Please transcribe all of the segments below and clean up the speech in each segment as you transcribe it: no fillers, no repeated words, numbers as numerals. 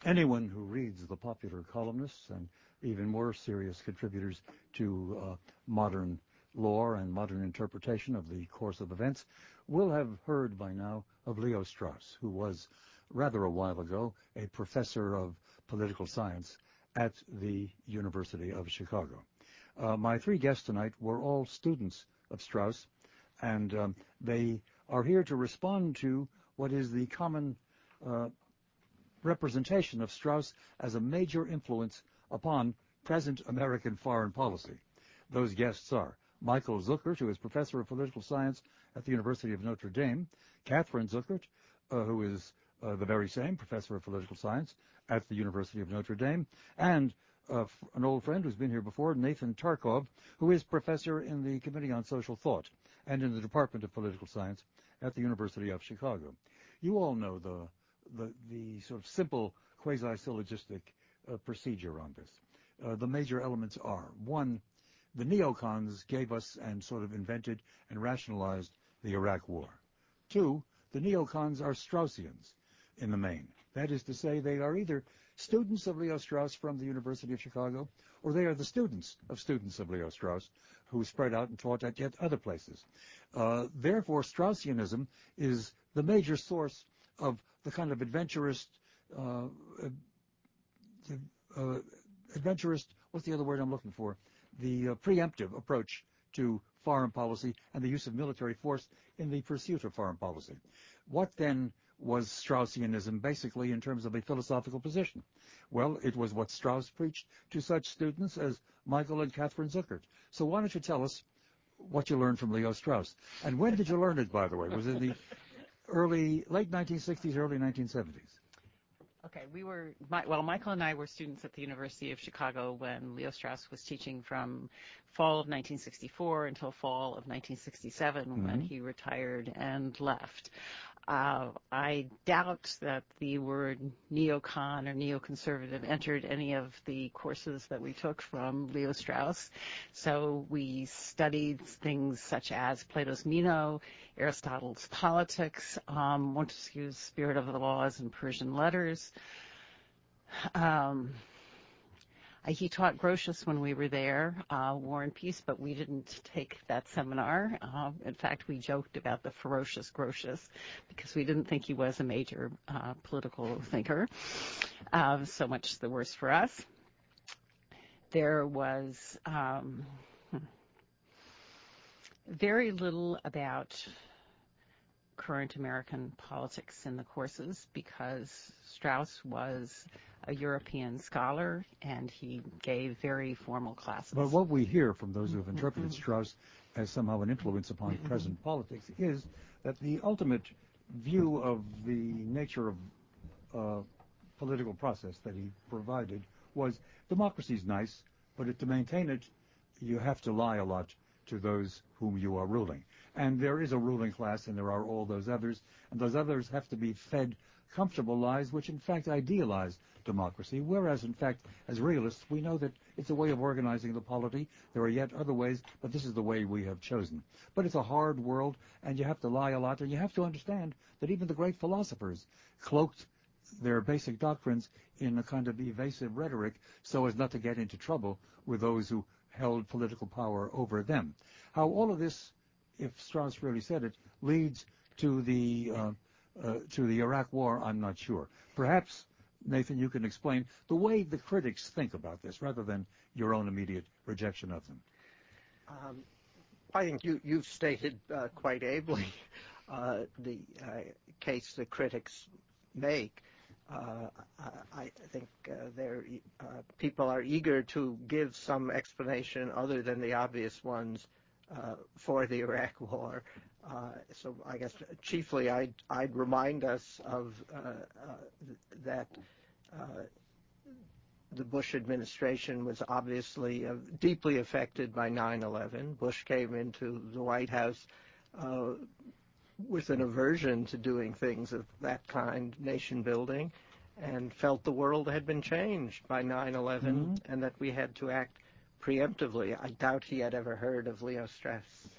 Anyone who reads the popular columnists and even more serious contributors to modern lore and modern interpretation of the course of events will have heard by now of Leo Strauss, who was rather a while ago a professor of political science at the University of Chicago. My three guests tonight were all students of Strauss, and they are here to respond to what is the common representation of Strauss as a major influence upon present American foreign policy. Those guests are Michael Zuckert, who is professor of political science at the University of Notre Dame, Catherine Zuckert, who is the very same professor of political science at the University of Notre Dame, and an old friend who's been here before, Nathan Tarkov, who is professor in the Committee on Social Thought and in the Department of Political Science at the University of Chicago. You all know the sort of simple quasi-syllogistic procedure on this. The major elements are: one, the neocons gave us and sort of invented and rationalized the Iraq War. Two, the neocons are Straussians in the main. That is to say, they are either students of Leo Strauss from the University of Chicago, or they are the students of Leo Strauss who spread out and taught at yet other places. Therefore, Straussianism is the major source of the kind of adventurist, what's the other word I'm looking for? The preemptive approach to foreign policy and the use of military force in the pursuit of foreign policy. What then was Straussianism basically in terms of a philosophical position? Well, it was what Strauss preached to such students as Michael and Catherine Zuckert. So why don't you tell us what you learned from Leo Strauss? And when did you learn it, by the way? Was it the late 1960s, early 1970s? Okay, Michael and I were students at the University of Chicago when Leo Strauss was teaching from fall of 1964 until fall of 1967 when he retired and left. I doubt that the word neocon or neoconservative entered any of the courses that we took from Leo Strauss. So we studied things such as Plato's Meno, Aristotle's Politics, Montesquieu's Spirit of the Laws and Persian Letters. He taught Grotius when we were there, War and Peace, but we didn't take that seminar. In fact, we joked about the ferocious Grotius because we didn't think he was a major political thinker. So much the worse for us. There was very little about current American politics in the courses because Strauss was a European scholar and he gave very formal classes. But what we hear from those who have interpreted Strauss as somehow an influence upon present politics is that the ultimate view of the nature of political process that he provided was democracy's nice, but to maintain it, you have to lie a lot to those whom you are ruling. And there is a ruling class, and there are all those others, and those others have to be fed comfortable lies which in fact idealize democracy, whereas in fact as realists we know that it's a way of organizing the polity. There are yet other ways, but this is the way we have chosen. But it's a hard world, and you have to lie a lot, and you have to understand that even the great philosophers cloaked their basic doctrines in a kind of evasive rhetoric so as not to get into trouble with those who held political power over them. How all of this, if Strauss really said it, leads to the Iraq War, I'm not sure. Perhaps, Nathan, you can explain the way the critics think about this rather than your own immediate rejection of them. I think you've stated quite ably the case the critics make. I think people are eager to give some explanation other than the obvious ones for the Iraq War. So I guess chiefly I'd remind us of that the Bush administration was obviously deeply affected by 9/11. Bush came into the White House with an aversion to doing things of that kind, nation building, and felt the world had been changed by 9/11 and that we had to act preemptively. I doubt he had ever heard of Leo Strauss.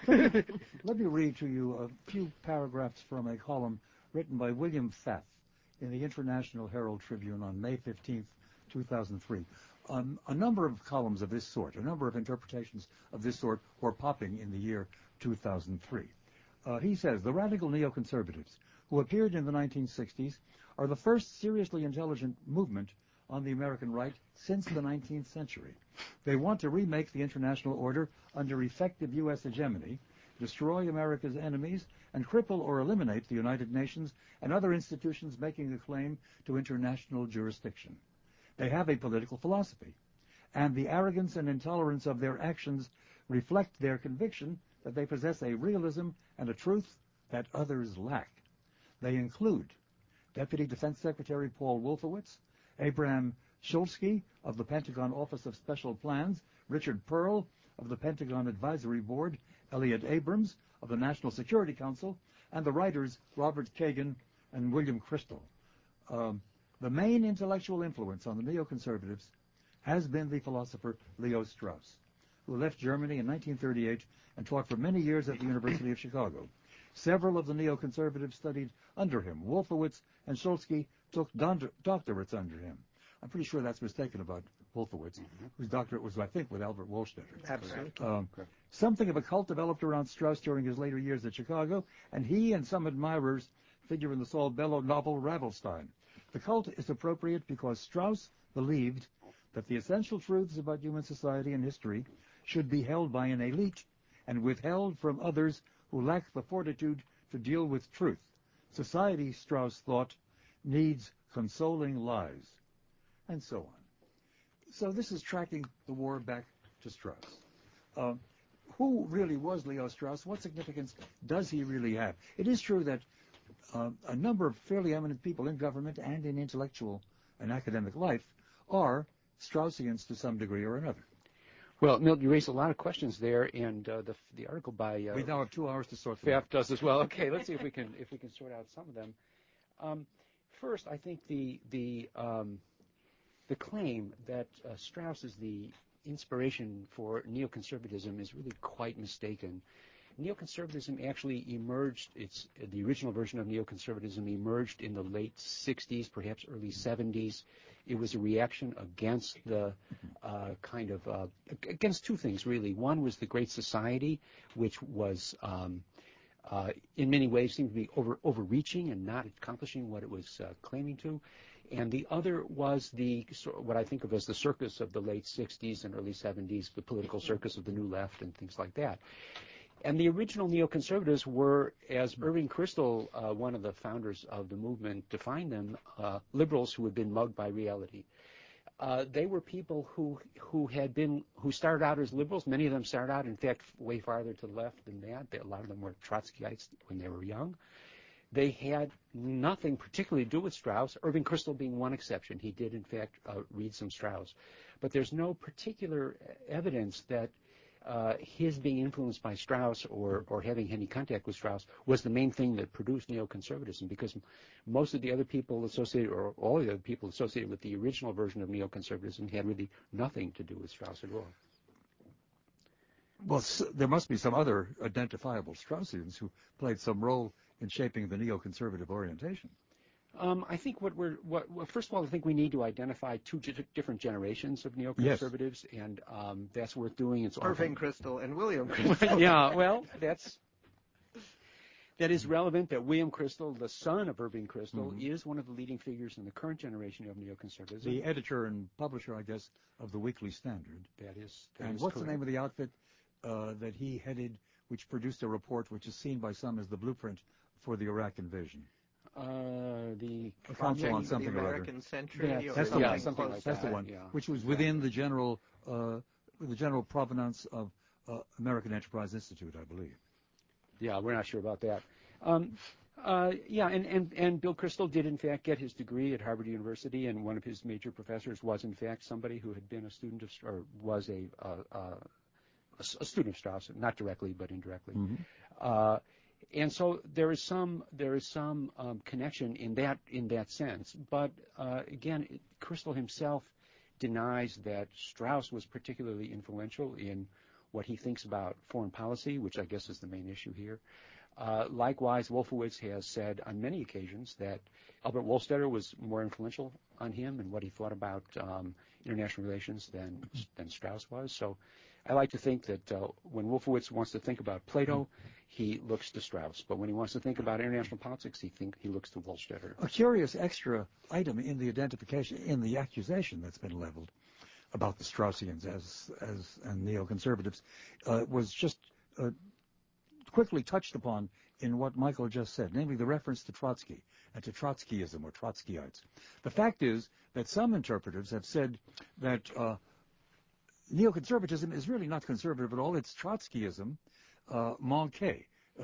Let me read to you a few paragraphs from a column written by William Pfaff in the International Herald Tribune on May 15th, 2003. A number of columns of this sort, a number of interpretations of this sort were popping in the year 2003. He says, the radical neoconservatives who appeared in the 1960s are the first seriously intelligent movement on the American right since the 19th century. They want to remake the international order under effective U.S. hegemony, destroy America's enemies, and cripple or eliminate the United Nations and other institutions making a claim to international jurisdiction. They have a political philosophy, and the arrogance and intolerance of their actions reflect their conviction that they possess a realism and a truth that others lack. They include Deputy Defense Secretary Paul Wolfowitz, Abraham Shulsky of the Pentagon Office of Special Plans, Richard Pearl of the Pentagon Advisory Board, Elliot Abrams of the National Security Council, and the writers Robert Kagan and William Kristol. The main intellectual influence on the neoconservatives has been the philosopher Leo Strauss, who left Germany in 1938 and taught for many years at the University of Chicago. Several of the neoconservatives studied under him. Wolfowitz and Shulsky took doctorates under him. I'm pretty sure that's mistaken about Wolfowitz, whose doctorate was, I think, with Albert Wohlstetter. Absolutely. Something of a cult developed around Strauss during his later years at Chicago, and he and some admirers figure in the Saul Bellow novel Ravelstein. The cult is appropriate because Strauss believed that the essential truths about human society and history should be held by an elite and withheld from others who lack the fortitude to deal with truth. Society, Strauss thought, needs consoling lies, and so on. So this is tracking the war back to Strauss. Who really was Leo Strauss? What significance does he really have? It is true that a number of fairly eminent people in government and in intellectual and academic life are Straussians to some degree or another. Well, Milt, you raised a lot of questions there, and the article by we now have 2 hours to sort them Pfaff does as well. Okay, let's see if we can sort out some of them. First, I think the claim that Strauss is the inspiration for neoconservatism is really quite mistaken. Neoconservatism actually emerged, the original version of neoconservatism emerged in the late 60s, perhaps early 70s. It was a reaction against the against two things, really. One was the Great Society, which was in many ways seemed to be overreaching and not accomplishing what it was claiming to. And the other was what I think of as the circus of the late 60s and early 70s, the political circus of the New Left and things like that. And the original neoconservatives were, as Irving Kristol, one of the founders of the movement, defined them, liberals who had been mugged by reality. They were people who started out as liberals. Many of them started out, in fact, way farther to the left than that. A lot of them were Trotskyites when they were young. They had nothing particularly to do with Strauss, Irving Kristol being one exception. He did, in fact, read some Strauss. But there's no particular evidence that his being influenced by Strauss or having any contact with Strauss was the main thing that produced neoconservatism, because most of the other people associated, or all of the other people associated with the original version of neoconservatism had really nothing to do with Strauss at all. Well, there must be some other identifiable Straussians who played some role in shaping the neoconservative orientation. I think first of all, I think we need to identify two different generations of neoconservatives, yes. And that's worth doing. It's Irving Kristol and William Kristol. Yeah, well, that is relevant. That William Kristol, the son of Irving Kristol, is one of the leading figures in the current generation of neoconservatism. The editor and publisher, I guess, of the Weekly Standard. That is what's correct. The name of the outfit that he headed, which produced a report which is seen by some as the blueprint for the Iraq invasion? The Council on something the or other. American Century. Yeah, that's the one. Something like that's that. the one. Yeah. Which was within the general provenance of American Enterprise Institute, I believe. Yeah, we're not sure about that. And Bill Kristol did in fact get his degree at Harvard University, and one of his major professors was in fact somebody who had been a student of, or was a student of Strauss, not directly but indirectly. And so there is some connection in that sense. But again, Kristol himself denies that Strauss was particularly influential in what he thinks about foreign policy, which I guess is the main issue here. Likewise, Wolfowitz has said on many occasions that Albert Wohlstetter was more influential on him and what he thought about international relations than Strauss was. So I like to think that when Wolfowitz wants to think about Plato, he looks to Strauss. But when he wants to think about international politics, he looks to Wohlstetter. A curious extra item in the identification, in the accusation that's been leveled about the Straussians and neoconservatives, was just quickly touched upon in what Michael just said, namely the reference to Trotsky and to Trotskyism or Trotskyites. The fact is that some interpreters have said that neoconservatism is really not conservative at all. It's Trotskyism, manqué,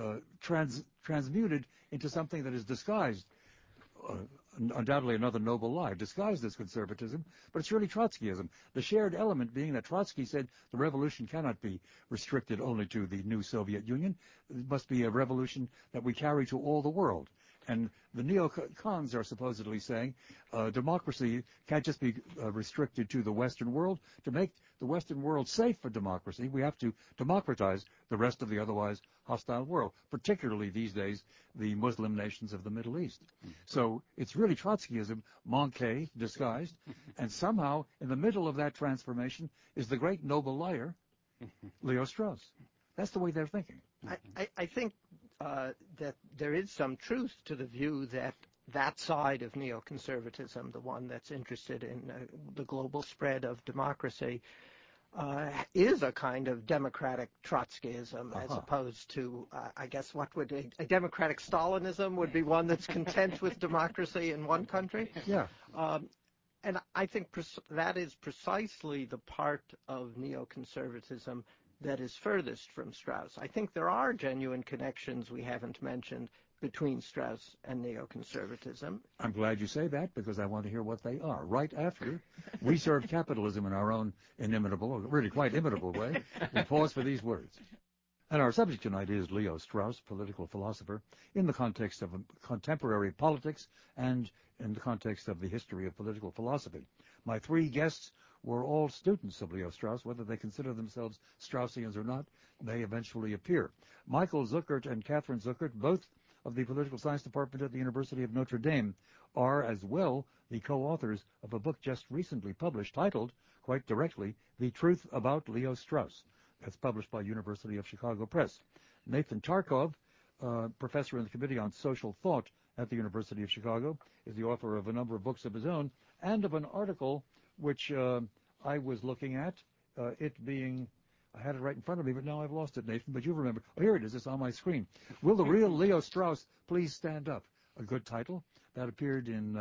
transmuted into something that is disguised, undoubtedly another noble lie, disguised as conservatism, but it's really Trotskyism. The shared element being that Trotsky said the revolution cannot be restricted only to the new Soviet Union. It must be a revolution that we carry to all the world. And the neocons are supposedly saying democracy can't just be restricted to the Western world. To make the Western world safe for democracy, we have to democratize the rest of the otherwise hostile world, particularly these days the Muslim nations of the Middle East. So it's really Trotskyism, manqué, disguised, and somehow in the middle of that transformation is the great noble liar, Leo Strauss. That's the way they're thinking. I think that there is some truth to the view that that side of neoconservatism, the one that's interested in the global spread of democracy, is a kind of democratic Trotskyism as opposed to, I guess, what would a democratic Stalinism would be one that's content with democracy in one country. Yeah. And I think that is precisely the part of neoconservatism that is furthest from Strauss. I think there are genuine connections we haven't mentioned between Strauss and neoconservatism. I'm glad you say that because I want to hear what they are. Right after we serve capitalism in our own inimitable, or really quite imitable way, we pause for these words. And our subject tonight is Leo Strauss, political philosopher, in the context of contemporary politics and in the context of the history of political philosophy. My three guests were all students of Leo Strauss. Whether they consider themselves Straussians or not, they eventually appear. Michael Zuckert and Catherine Zuckert, both of the Political Science Department at the University of Notre Dame, are as well the co-authors of a book just recently published titled, quite directly, The Truth About Leo Strauss. That's published by University of Chicago Press. Nathan Tarkov, professor in the Committee on Social Thought at the University of Chicago, is the author of a number of books of his own and of an article which I was looking at, it being, I had it right in front of me, but now I've lost it, Nathan, but you remember. Oh, here it is. It's on my screen. Will the real Leo Strauss please stand up? A good title. That appeared in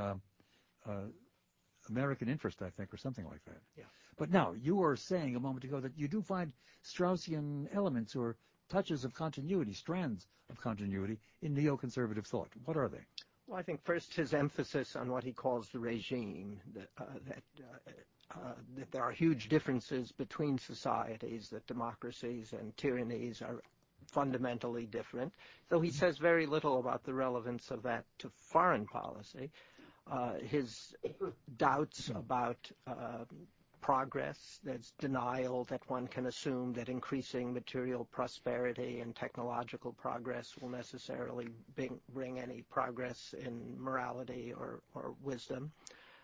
American Interest, I think, or something like that. Yeah. But now, you were saying a moment ago that you do find Straussian elements or touches of continuity, strands of continuity in neoconservative thought. What are they? Well, I think first his emphasis on what he calls the regime, that there are huge differences between societies, that democracies and tyrannies are fundamentally different, though he says very little about the relevance of that to foreign policy. His doubts about progress, there's denial that one can assume that increasing material prosperity and technological progress will necessarily bring any progress in morality or wisdom.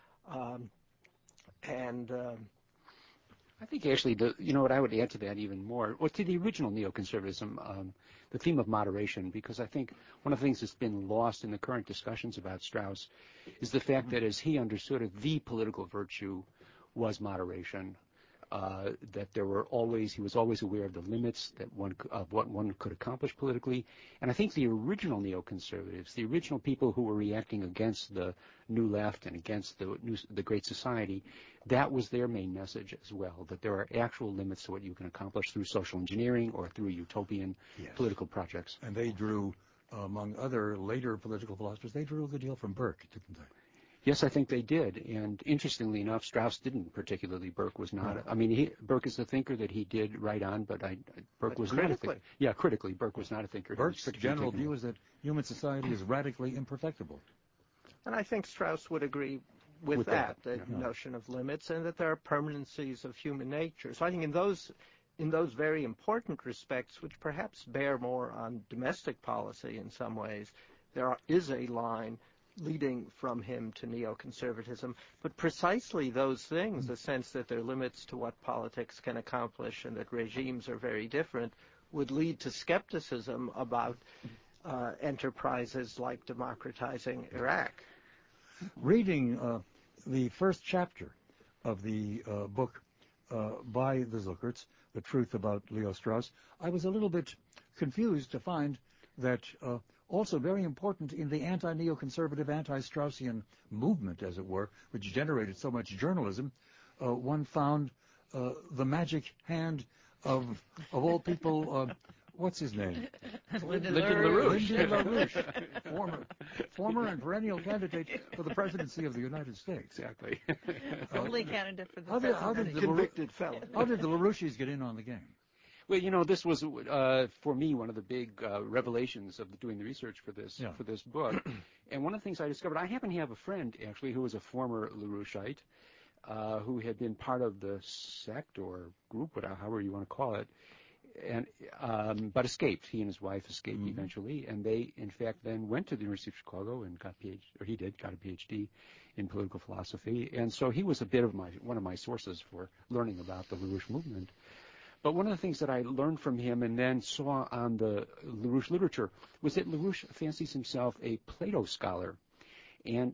I think actually, what I would add to that even more, or to the original neoconservatism, the theme of moderation, because I think one of the things that's been lost in the current discussions about Strauss is the fact that as he understood it, the political virtue was moderation, that he was always aware of the limits of what one could accomplish politically. And I think the original neoconservatives, the original people who were reacting against the New Left and against the Great Society, that was their main message as well, that there are actual limits to what you can accomplish through social engineering or through utopian political projects. And they drew, among other later political philosophers, they drew a good deal from Burke, didn't they? Yes, I think they did. And interestingly enough, Strauss didn't particularly. Burke was not. Burke is a thinker that he did write on, but Burke was not a thinker. Yeah, critically, Burke was not a thinker. Burke's general view is that human society is radically imperfectible. And I think Strauss would agree with that, the notion of limits, and that there are permanencies of human nature. So I think in those in those very important respects, which perhaps bear more on domestic policy in some ways, there is a line leading from him to neoconservatism. But precisely those things, the sense that there are limits to what politics can accomplish and that regimes are very different, would lead to skepticism about enterprises like democratizing Iraq. Reading the first chapter of the book by the Zuckerts, The Truth About Leo Strauss, I was a little bit confused to find that also very important in the anti-neoconservative, anti-Straussian movement, as it were, which generated so much journalism, one found the magic hand of all people, what's his name? Lyndon LaRouche. Lyndon LaRouche, former and perennial candidate for the presidency of the United States. Exactly. only candidate for the How did presidency. Convicted felon. How did the LaRouches get in on the game? Well, this was for me one of the big revelations of doing the research for this book. And one of the things I discovered, I happen to have a friend actually who was a former LaRoucheite, who had been part of the sect or group, however you want to call it, and but escaped. He and his wife escaped eventually, and they, in fact, then went to the University of Chicago and got a PhD in political philosophy. And so he was a bit of one of my sources for learning about the LaRouche movement. But one of the things that I learned from him and then saw on the LaRouche literature was that LaRouche fancies himself a Plato scholar. And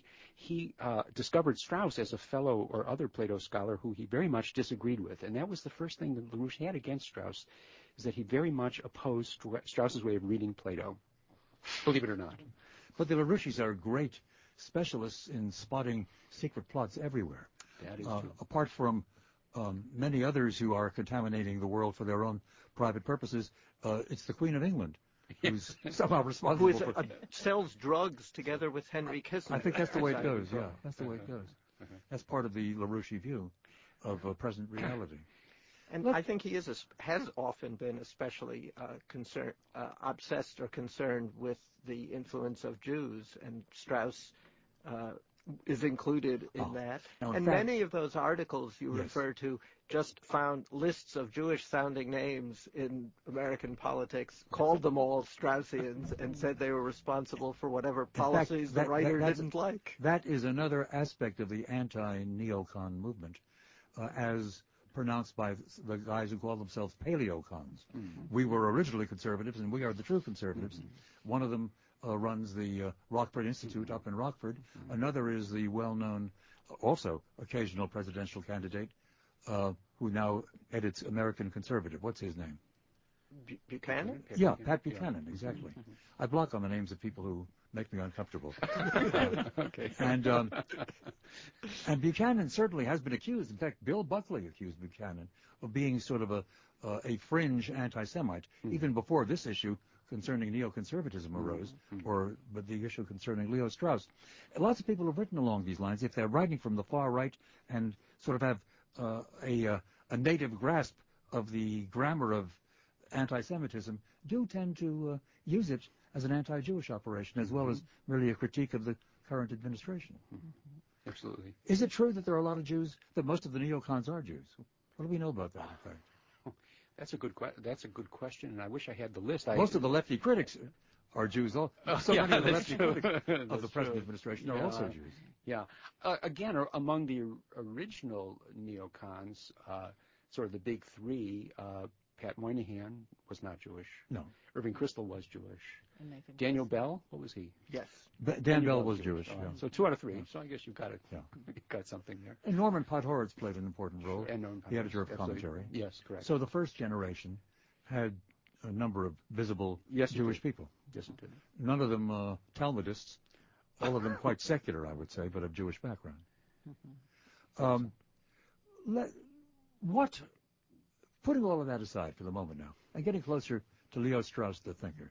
he discovered Strauss as a fellow or other Plato scholar who he very much disagreed with. And that was the first thing that LaRouche had against Strauss, is that he very much opposed Strauss's way of reading Plato, believe it or not. But the LaRouches are great specialists in spotting secret plots everywhere. That is true. Apart from many others who are contaminating the world for their own private purposes, it's the Queen of England who's somehow responsible Who for... sells drugs together with Henry Kissinger. I think that's the way it goes, yeah. That's the way it goes. That's part of the LaRouche view of present reality. And I think he has often been especially obsessed or concerned with the influence of Jews, and Strauss is included in that. Now, and many of those articles you refer to just found lists of Jewish-sounding names in American politics, called them all Straussians, and said they were responsible for whatever policies the writer didn't like. That is another aspect of the anti-neocon movement, as pronounced by the guys who call themselves paleocons. We were originally conservatives, and we are the true conservatives. One of them runs the Rockford Institute up in Rockford. Another is the well-known, also occasional presidential candidate, who now edits American Conservative. What's his name? Buchanan? Yeah, Pat Buchanan, exactly. I block on the names of people who make me uncomfortable. Okay. And Buchanan certainly has been accused. In fact, Bill Buckley accused Buchanan of being sort of a fringe anti-Semite, even before this issue concerning neoconservatism arose, but the issue concerning Leo Strauss. Lots of people have written along these lines. If they're writing from the far right and sort of have a native grasp of the grammar of anti-Semitism, do tend to use it as an anti-Jewish operation, as well as merely a critique of the current administration. Absolutely. Is it true that there are a lot of Jews, that most of the neocons are Jews? What do we know about that, in fact? That's a good question, and I wish I had the list. Most of the lefty critics are Jews. So many of the lefty critics of the present true. administration are also Jews. Yeah. Again, among the original neocons, sort of the big three, Pat Moynihan was not Jewish. No. Irving Kristol was Jewish. And Nathan Daniel Bell, what was he? Yes. Dan Bell was Jewish. Yeah. So 2 out of 3. So I guess you've got it. Yeah. You've got something there. And Norman Podhoretz played an important role, And Norman the editor of Podhoretz, Commentary. Yes, correct. So the first generation had a number of visible Jewish people. Yes, it did. None of them Talmudists, all of them quite secular, I would say, but of Jewish background. Putting all of that aside for the moment now, and getting closer to Leo Strauss, the thinker,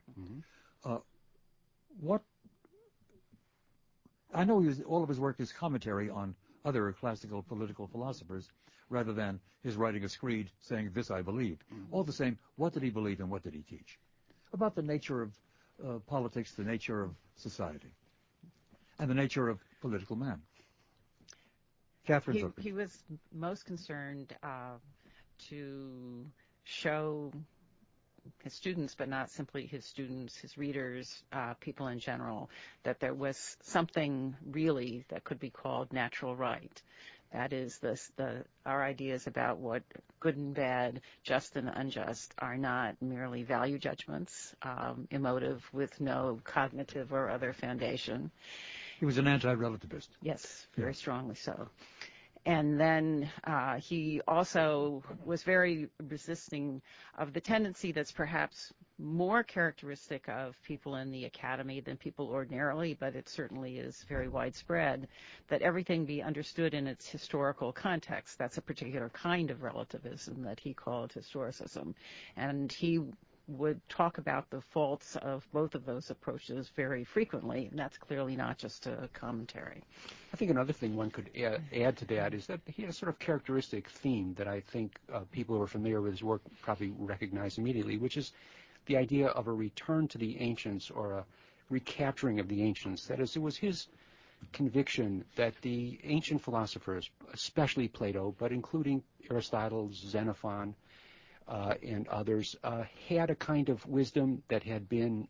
I know all of his work is commentary on other classical political philosophers, rather than his writing a screed saying, "This I believe." All the same, what did he believe and what did he teach? About the nature of politics, the nature of society, and the nature of political man. Catherine Zucker. He was most concerned to show his students, but not simply his students, his readers, people in general, that there was something really that could be called natural right. That is, our ideas about what good and bad, just and unjust, are not merely value judgments, emotive with no cognitive or other foundation. He was an anti-relativist. Yes, very strongly so. And then he also was very resisting of the tendency that's perhaps more characteristic of people in the academy than people ordinarily, but it certainly is very widespread, that everything be understood in its historical context. That's a particular kind of relativism that he called historicism. And he would talk about the faults of both of those approaches very frequently, and that's clearly not just a commentary. I think another thing one could add to that is that he had a sort of characteristic theme that I think people who are familiar with his work probably recognize immediately, which is the idea of a return to the ancients or a recapturing of the ancients. That is, it was his conviction that the ancient philosophers, especially Plato, but including Aristotle, Xenophon, and others, had a kind of wisdom that had been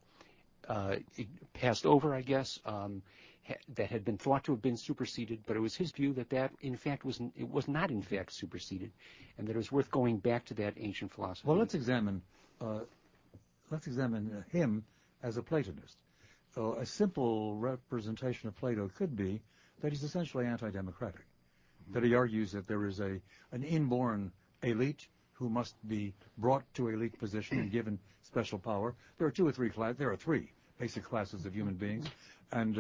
passed over, I guess, that had been thought to have been superseded, but it was his view that in fact was not in fact superseded, and that it was worth going back to that ancient philosophy. Well, let's examine him as a Platonist. A simple representation of Plato could be that he's essentially anti-democratic, that he argues that there is an inborn elite who must be brought to elite position and given special power. There are three basic classes of human beings, and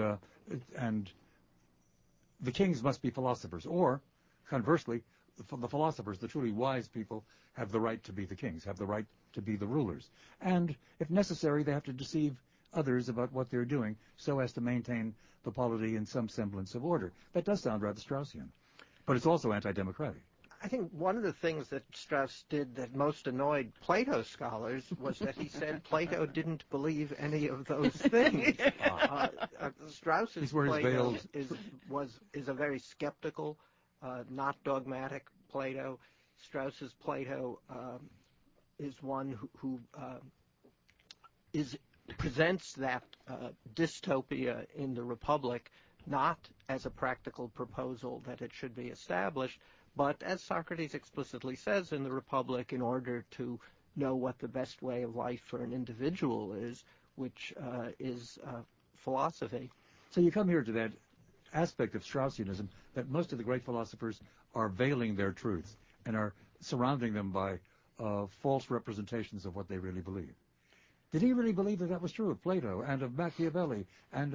the kings must be philosophers, or conversely, the philosophers, the truly wise people, have the right to be the kings, have the right to be the rulers, and if necessary, they have to deceive others about what they're doing so as to maintain the polity and some semblance of order. That does sound rather Straussian, but it's also anti-democratic. I think one of the things that Strauss did that most annoyed Plato scholars was that he said Plato didn't believe any of those things. Strauss's Plato is a very skeptical, not dogmatic Plato. Strauss's Plato is one who presents that dystopia in the Republic not as a practical proposal that it should be established, but as Socrates explicitly says in the Republic, in order to know what the best way of life for an individual is, which is philosophy. So you come here to that aspect of Straussianism that most of the great philosophers are veiling their truths and are surrounding them by false representations of what they really believe. Did he really believe that was true of Plato and of Machiavelli and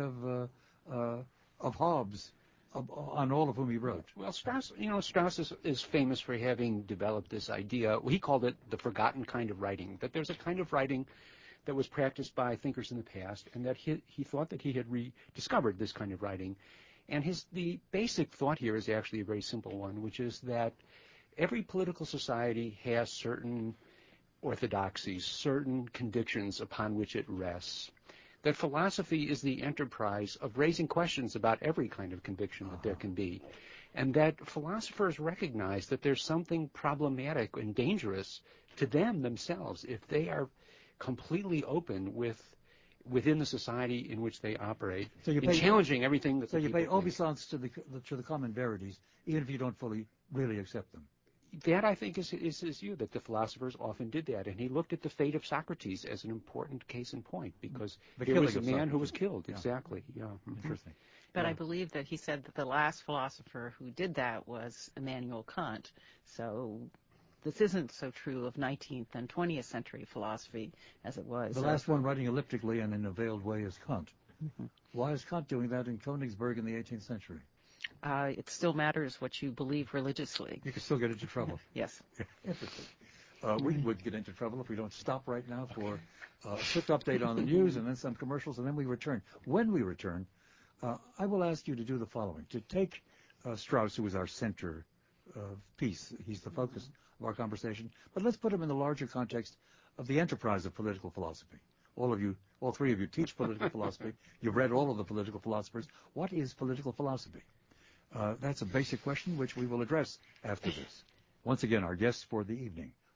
of Hobbes, on all of whom he wrote? Well, Strauss is famous for having developed this idea. He called it the forgotten kind of writing, that there's a kind of writing that was practiced by thinkers in the past, and that he thought that he had rediscovered this kind of writing. And the basic thought here is actually a very simple one, which is that every political society has certain orthodoxies, certain convictions upon which it rests. That philosophy is the enterprise of raising questions about every kind of conviction that there can be, and that philosophers recognize that there's something problematic and dangerous to them themselves if they are completely open within the society in which they operate, challenging everything that. So you pay obeisance to the common verities, even if you don't fully really accept them. That, I think, is his view, that the philosophers often did that. And he looked at the fate of Socrates as an important case in point, because there was a man who was killed. Yeah. Exactly. Yeah. Mm-hmm. Interesting. But yeah. I believe that he said that the last philosopher who did that was Immanuel Kant. So this isn't so true of 19th and 20th century philosophy as it was. The last one writing elliptically and in a veiled way is Kant. Mm-hmm. Why is Kant doing that in Königsberg in the 18th century? It still matters what you believe religiously. You can still get into trouble. Yes. Interesting. We would get into trouble if we don't stop right now for a quick update on the news and then some commercials, and then we return. When we return, I will ask you to do the following. To take Strauss, who is our center piece. He's the focus of our conversation. But let's put him in the larger context of the enterprise of political philosophy. All three of you teach political philosophy. You've read all of the political philosophers. What is political philosophy? That's a basic question which we will address after this. Once again, our guests for the evening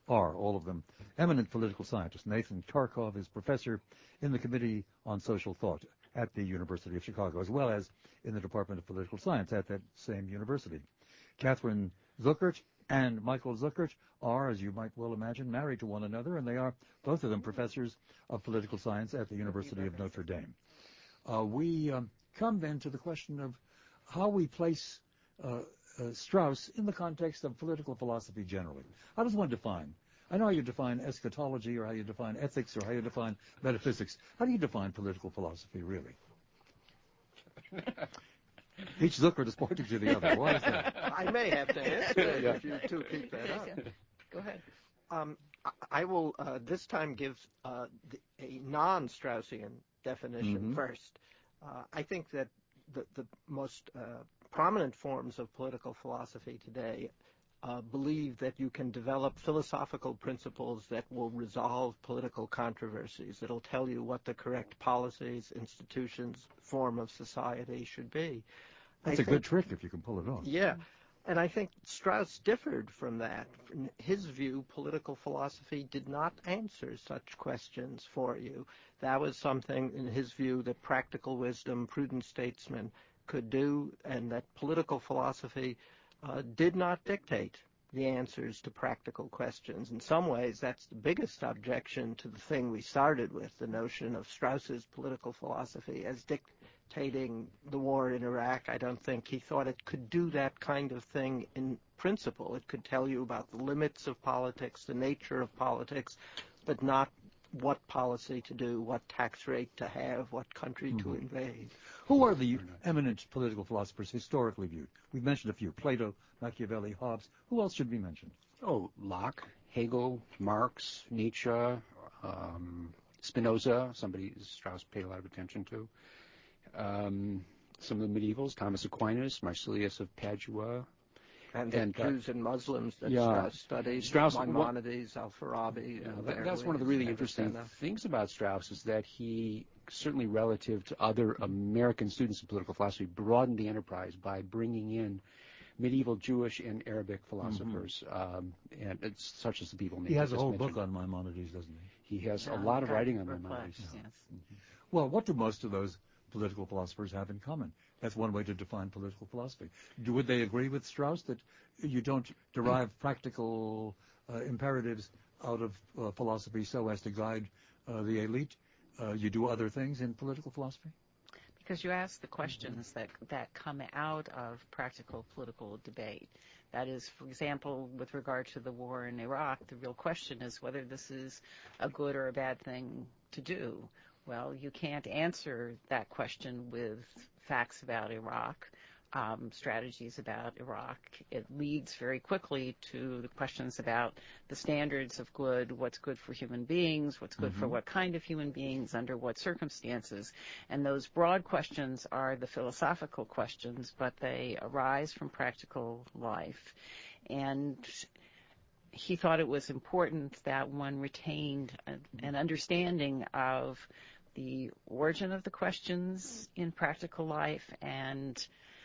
are, all of them, eminent political scientists. Nathan Tarkov is professor in the Committee on Social Thought at the University of Chicago, as well as in the Department of Political Science at that same university. Catherine Zuckert and Michael Zuckert are, as you might well imagine, married to one another, and they are, both of them, professors of political science at the University of Notre Dame. We come then to the question of how we place Strauss in the context of political philosophy generally. How does one define? I know how you define eschatology, or how you define ethics, or how you define metaphysics. How do you define political philosophy, really? Each Zuckert is pointing to the other. Why is that? I may have to answer it if you two keep that up. Go ahead. I will this time give a non-Straussian definition first. I think that the most prominent forms of political philosophy today believe that you can develop philosophical principles that will resolve political controversies. It'll tell you what the correct policies, institutions, form of society should be. That's a good trick if you can pull it off. Yeah. And I think Strauss differed from that. In his view, political philosophy did not answer such questions for you. That was something, in his view, that practical wisdom, prudent statesmen could do, and that political philosophy did not dictate the answers to practical questions. In some ways, that's the biggest objection to the thing we started with, the notion of Strauss's political philosophy as dictating the war in Iraq. I don't think he thought it could do that kind of thing in principle. It could tell you about the limits of politics, the nature of politics, but not what policy to do, what tax rate to have, what country to invade. Who are the eminent political philosophers historically viewed? We've mentioned a few: Plato, Machiavelli, Hobbes. Who else should be mentioned? Oh, Locke, Hegel, Marx, Nietzsche, Spinoza, somebody Strauss paid a lot of attention to. Some of the medievals, Thomas Aquinas, Marsilius of Padua. And Jews and Muslims that Strauss studied, Maimonides, Al-Farabi. That's one of the really interesting things about Strauss, is that he, certainly relative to other American students of political philosophy, broadened the enterprise by bringing in medieval Jewish and Arabic philosophers, and it's such as the people. He has a whole book on Maimonides, doesn't he? He has a lot of writing on Maimonides. Yes. Well, what do most of those political philosophers have in common? That's one way to define political philosophy. Would they agree with Strauss that you don't derive practical imperatives out of philosophy so as to guide the elite? You do other things in political philosophy? Because you ask the questions that come out of practical political debate. That is, for example, with regard to the war in Iraq, the real question is whether this is a good or a bad thing to do. Well, you can't answer that question with facts about Iraq, strategies about Iraq. It leads very quickly to the questions about the standards of good, what's good for human beings, what's good for what kind of human beings, under what circumstances. And those broad questions are the philosophical questions, but they arise from practical life. And he thought it was important that one retained an understanding of the origin of the questions in practical life and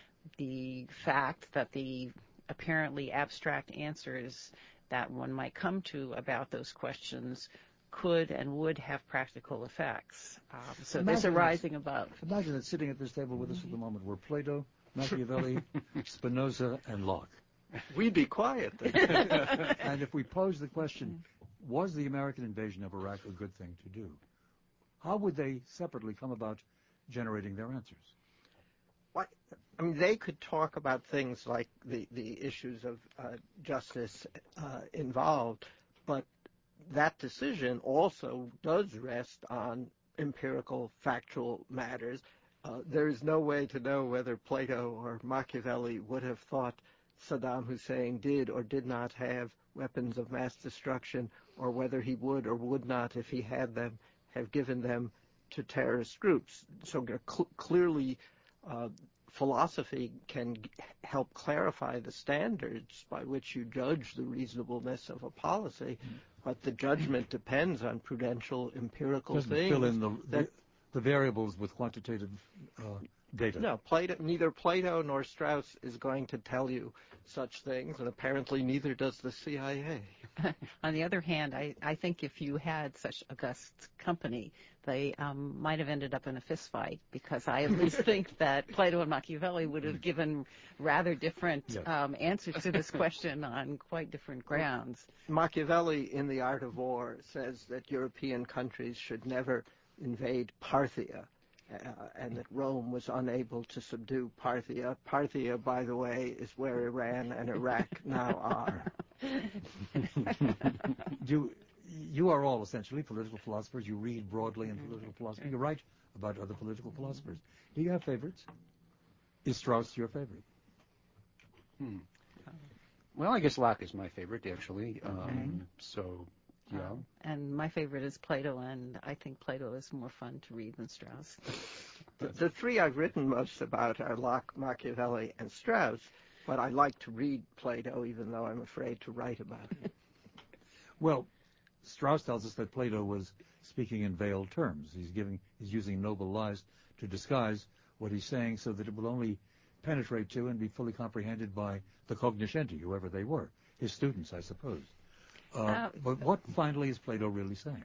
the fact that the apparently abstract answers that one might come to about those questions could and would have practical effects. So there's a rising above. Imagine that sitting at this table with us at the moment were Plato, Machiavelli, Spinoza, and Locke. We'd be quiet then. And if we pose the question, was the American invasion of Iraq a good thing to do? How would they separately come about generating their answers? What? I mean, they could talk about things like the issues of justice involved, but that decision also does rest on empirical, factual matters. There is no way to know whether Plato or Machiavelli would have thought Saddam Hussein did or did not have weapons of mass destruction, or whether he would or would not, if he had them, have given them to terrorist groups. So clearly, philosophy can help clarify the standards by which you judge the reasonableness of a policy, but the judgment depends on prudential, empirical things. Fill in the variables with quantitative data. No, neither Plato nor Strauss is going to tell you such things, and apparently neither does the CIA. On the other hand, I think if you had such august company, they might have ended up in a fist fight, because I at least think that Plato and Machiavelli would have given rather different answers to this question on quite different grounds. Machiavelli, in The Art of War, says that European countries should never invade Parthia, and that Rome was unable to subdue Parthia. Parthia, by the way, is where Iran and Iraq now are. You are all essentially political philosophers. You read broadly in political philosophy. You write about other political philosophers. Do you have favorites? Is Strauss your favorite? Well, I guess Locke is my favorite, actually. So, yeah. And my favorite is Plato, and I think Plato is more fun to read than Strauss. The three I've written most about are Locke, Machiavelli, and Strauss, but I like to read Plato, even though I'm afraid to write about it. Well, Strauss tells us that Plato was speaking in veiled terms. He's using noble lies to disguise what he's saying so that it will only penetrate to and be fully comprehended by the cognoscenti, whoever they were, his students, I suppose. But what finally is Plato really saying?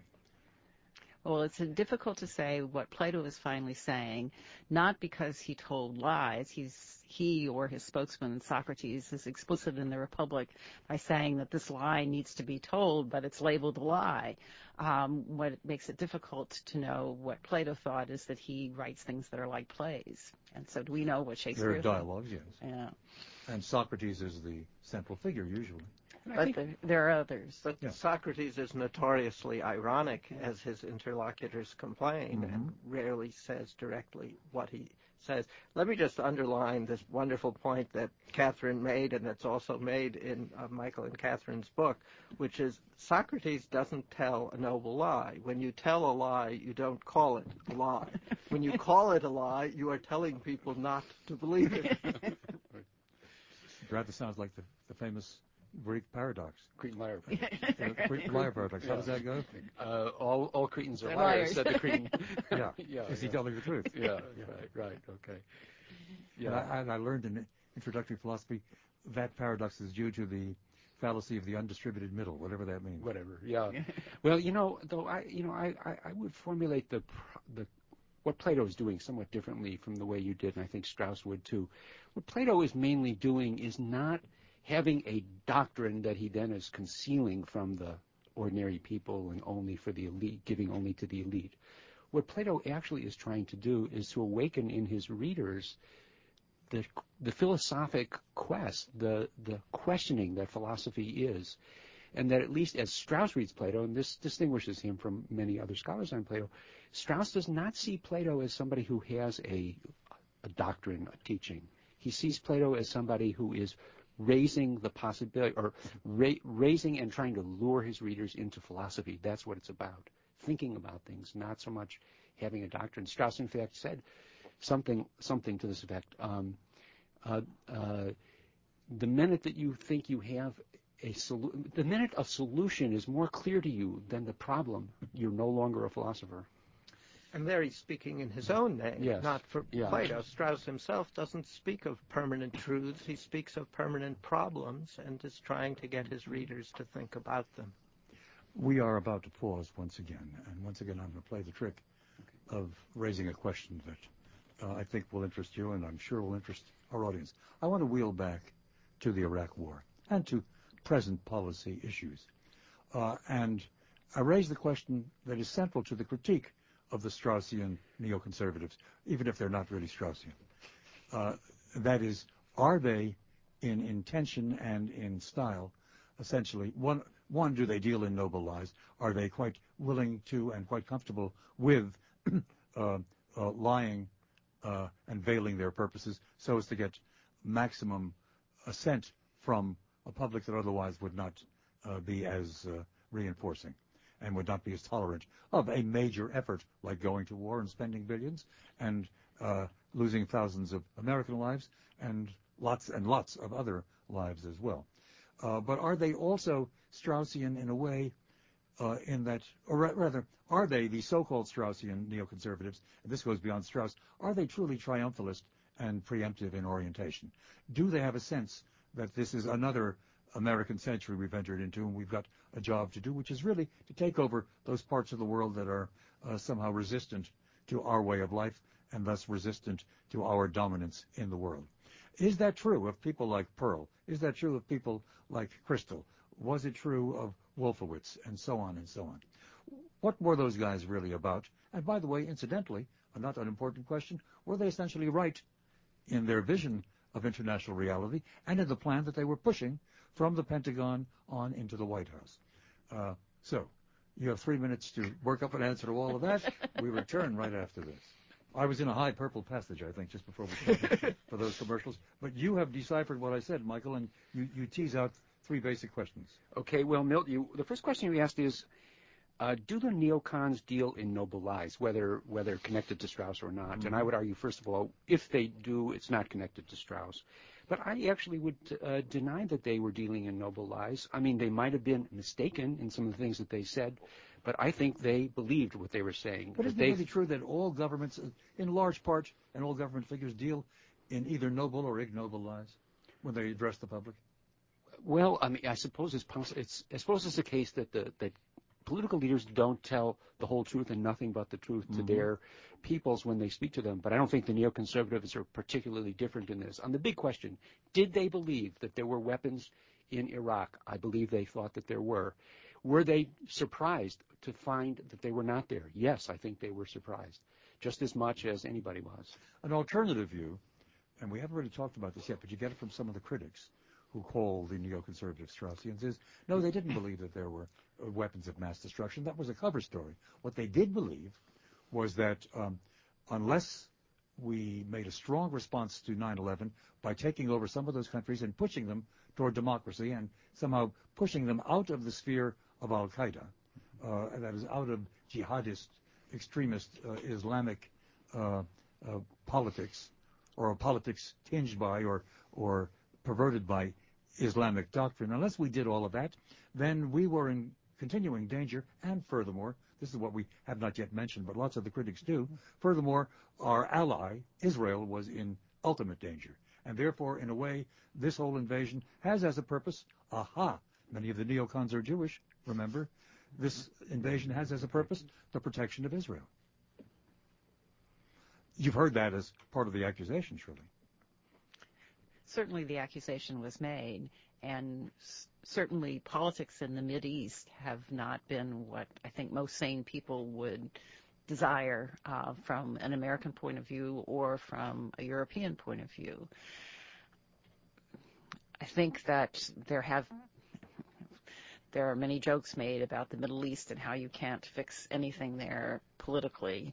Well, it's difficult to say what Plato is finally saying, not because he told lies. He or his spokesman, Socrates, is explicit in the Republic by saying that this lie needs to be told, but it's labeled a lie. What makes it difficult to know what Plato thought is that he writes things that are like plays. And so do we know what Shakespeare There are dialogues, yes. Yeah. And Socrates is the central figure, usually. But there are others. But Socrates is notoriously ironic, as his interlocutors complain, and rarely says directly what he says. Let me just underline this wonderful point that Catherine made, and that's also made in Michael and Catherine's book, which is Socrates doesn't tell a noble lie. When you tell a lie, you don't call it a lie. When you call it a lie, you are telling people not to believe it. It rather sounds like the famous Greek paradox. Cretan liar. Cretan liar paradox. How does that go? All Cretans are They're liars, liars. said the Cretan. Yeah. Is he telling the truth? Yeah. Right. Okay. Yeah. And I learned in introductory philosophy that paradox is due to the fallacy of the undistributed middle, whatever that means. Whatever. Yeah. Well, though I would formulate what Plato is doing somewhat differently from the way you did, and I think Strauss would too. What Plato is mainly doing is not having a doctrine that he then is concealing from the ordinary people and only for the elite, giving only to the elite. What Plato actually is trying to do is to awaken in his readers the philosophic quest, the questioning that philosophy is, and that at least as Strauss reads Plato, and this distinguishes him from many other scholars on Plato, Strauss does not see Plato as somebody who has a doctrine, a teaching. He sees Plato as somebody who is raising the possibility, or raising and trying to lure his readers into philosophy. That's what it's about. Thinking about things, not so much having a doctrine. Strauss, in fact, said something to this effect. The minute that you think you have the minute a solution is more clear to you than the problem, you're no longer a philosopher. And there he's speaking in his own name, not for Plato. Strauss himself doesn't speak of permanent truths. He speaks of permanent problems and is trying to get his readers to think about them. We are about to pause once again, and once again I'm going to play the trick of raising a question that I think will interest you and I'm sure will interest our audience. I want to wheel back to the Iraq War and to present policy issues. And I raise the question that is central to the critique of the Straussian neoconservatives, even if they're not really Straussian. That is, are they, in intention and in style, essentially, one, do they deal in noble lies? Are they quite willing to and quite comfortable with lying and veiling their purposes so as to get maximum assent from a public that otherwise would not be as reinforcing and would not be as tolerant of a major effort like going to war and spending billions and losing thousands of American lives and lots of other lives as well. But are they also Straussian in a way in that, or rather, are they, the so-called Straussian neoconservatives, and this goes beyond Strauss, are they truly triumphalist and preemptive in orientation? Do they have a sense that this is another American century we've entered into, and we've got a job to do, which is really to take over those parts of the world that are somehow resistant to our way of life and thus resistant to our dominance in the world? Is that true of people like Pearl? Is that true of people like Crystal? Was it true of Wolfowitz, and so on and so on? What were those guys really about? And by the way, incidentally, a not unimportant question, were they essentially right in their vision of international reality and in the plan that they were pushing from the Pentagon on into the White House? So you have 3 minutes to work up an answer to all of that. We return right after this. I was in a high purple passage, I think, just before we started for those commercials. But you have deciphered what I said, Michael, and you tease out 3 basic questions. Okay, well, Milt, the first question you asked is, do the neocons deal in noble lies, whether connected to Strauss or not? Mm-hmm. And I would argue, first of all, if they do, it's not connected to Strauss. But I actually would deny that they were dealing in noble lies. I mean, they might have been mistaken in some of the things that they said, but I think they believed what they were saying. But isn't it really true that all governments, in large part, and all government figures deal in either noble or ignoble lies when they address the public? Well, I mean, I suppose it's a case that that political leaders don't tell the whole truth and nothing but the truth to their peoples when they speak to them. But I don't think the neoconservatives are particularly different in this. On the big question, did they believe that there were weapons in Iraq? I believe they thought that there were. Were they surprised to find that they were not there? Yes, I think they were surprised, just as much as anybody was. An alternative view, and we haven't really talked about this yet, but you get it from some of the critics who call the neoconservative Straussians, is no, they didn't believe that there were weapons of mass destruction. That was a cover story. What they did believe was that unless we made a strong response to 9/11 by taking over some of those countries and pushing them toward democracy and somehow pushing them out of the sphere of Al-Qaeda, that is out of jihadist, extremist Islamic politics, or politics tinged by or perverted by Islamic doctrine. Unless we did all of that, then we were in continuing danger. And furthermore, this is what we have not yet mentioned, but lots of the critics do, furthermore, our ally, Israel, was in ultimate danger. And therefore, in a way, this whole invasion has as a purpose, many of the neocons are Jewish, remember, this invasion has as a purpose the protection of Israel. You've heard that as part of the accusation, surely. Certainly the accusation was made, and certainly politics in the Mideast have not been what I think most sane people would desire from an American point of view or from a European point of view. I think that there are many jokes made about the Middle East and how you can't fix anything there politically.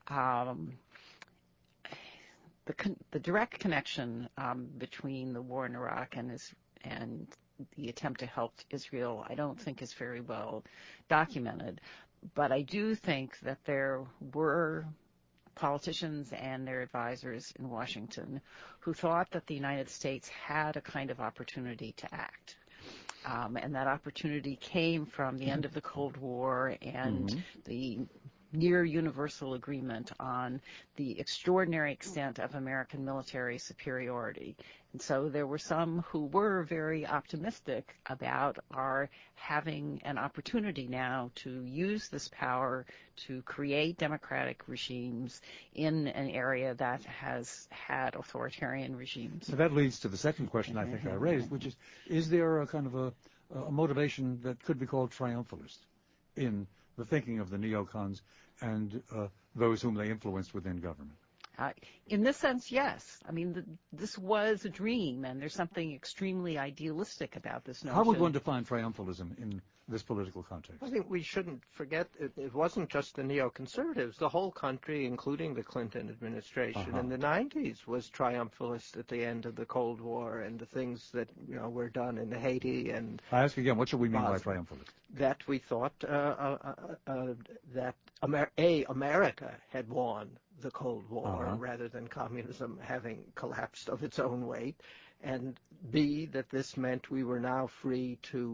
The direct connection between the war in Iraq and the attempt to help Israel, I don't think is very well documented. But I do think that there were politicians and their advisors in Washington who thought that the United States had a kind of opportunity to act. And that opportunity came from the end of the Cold War and the near universal agreement on the extraordinary extent of American military superiority. And so there were some who were very optimistic about our having an opportunity now to use this power to create democratic regimes in an area that has had authoritarian regimes. So that leads to the second question I think I raised, which is there a kind of a motivation that could be called triumphalist in the thinking of the neocons and those whom they influenced within government? In this sense, yes. I mean, this was a dream, and there's something extremely idealistic about this notion. How would one define triumphalism in this political context? I think we shouldn't forget it wasn't just the neoconservatives. The whole country, including the Clinton administration in the 90s, was triumphalist at the end of the Cold War and the things that were done in Haiti. And I ask again, what should we mean by triumphalist? That we thought that America had won the Cold War rather than communism having collapsed of its own weight, and B, that this meant we were now free to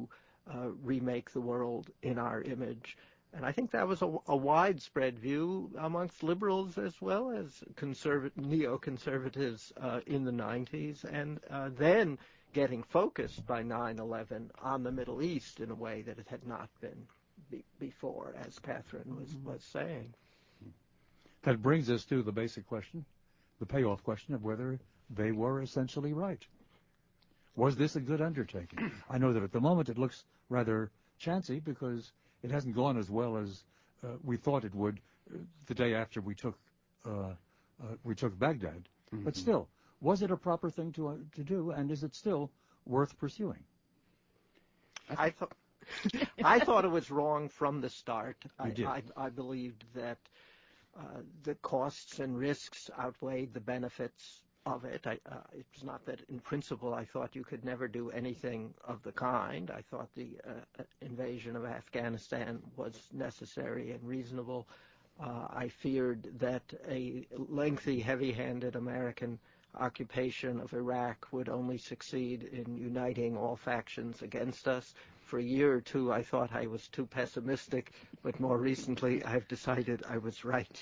remake the world in our image. And I think that was a widespread view amongst liberals as well as neoconservatives in the 90s, and then getting focused by 9/11 on the Middle East in a way that it had not been before, as Catherine was saying. That brings us to the basic question, the payoff question of whether they were essentially right. Was this a good undertaking? I know that at the moment it looks rather chancy because it hasn't gone as well as we thought it would the day after we took Baghdad. Mm-hmm. But still, was it a proper thing to do, and is it still worth pursuing? I thought it was wrong from the start. You did. I believed that the costs and risks outweighed the benefits of it. It's not that in principle I thought you could never do anything of the kind. I thought the invasion of Afghanistan was necessary and reasonable. I feared that a lengthy, heavy-handed American occupation of Iraq would only succeed in uniting all factions against us. For a year or two, I thought I was too pessimistic, but more recently, I've decided I was right.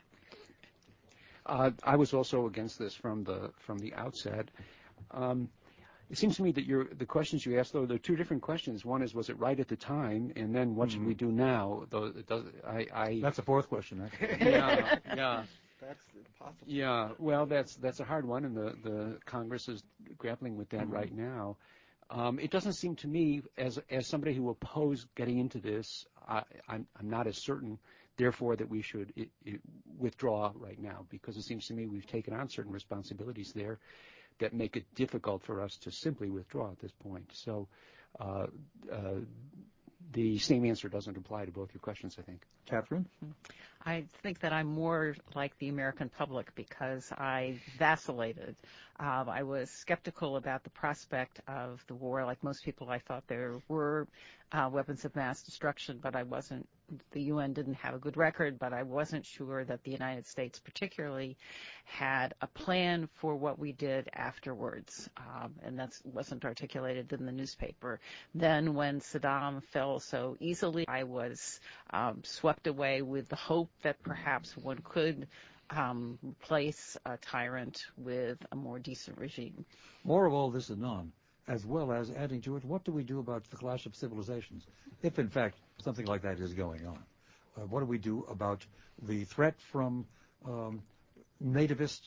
I was also against this from the outset. It seems to me that the questions you asked, though, they're two different questions. One is, was it right at the time, and then what should we do now? Though that's a fourth question, actually. Yeah. That's impossible. Yeah, well, that's a hard one, and the Congress is grappling with that right now. It doesn't seem to me, as somebody who opposed getting into this, I'm not as certain, therefore, that we should withdraw right now, because it seems to me we've taken on certain responsibilities there that make it difficult for us to simply withdraw at this point. So the same answer doesn't apply to both your questions, I think. Catherine? I think that I'm more like the American public because I vacillated. I was skeptical about the prospect of the war. Like most people, I thought there were weapons of mass destruction, but I wasn't. The UN didn't have a good record, but I wasn't sure that the United States particularly had a plan for what we did afterwards, and that wasn't articulated in the newspaper. Then when Saddam fell so easily, I was swept away with the hope that perhaps one could replace a tyrant with a more decent regime. More of all this anon, as well as adding to it, what do we do about the clash of civilizations, if in fact something like that is going on? What do we do about the threat from nativist,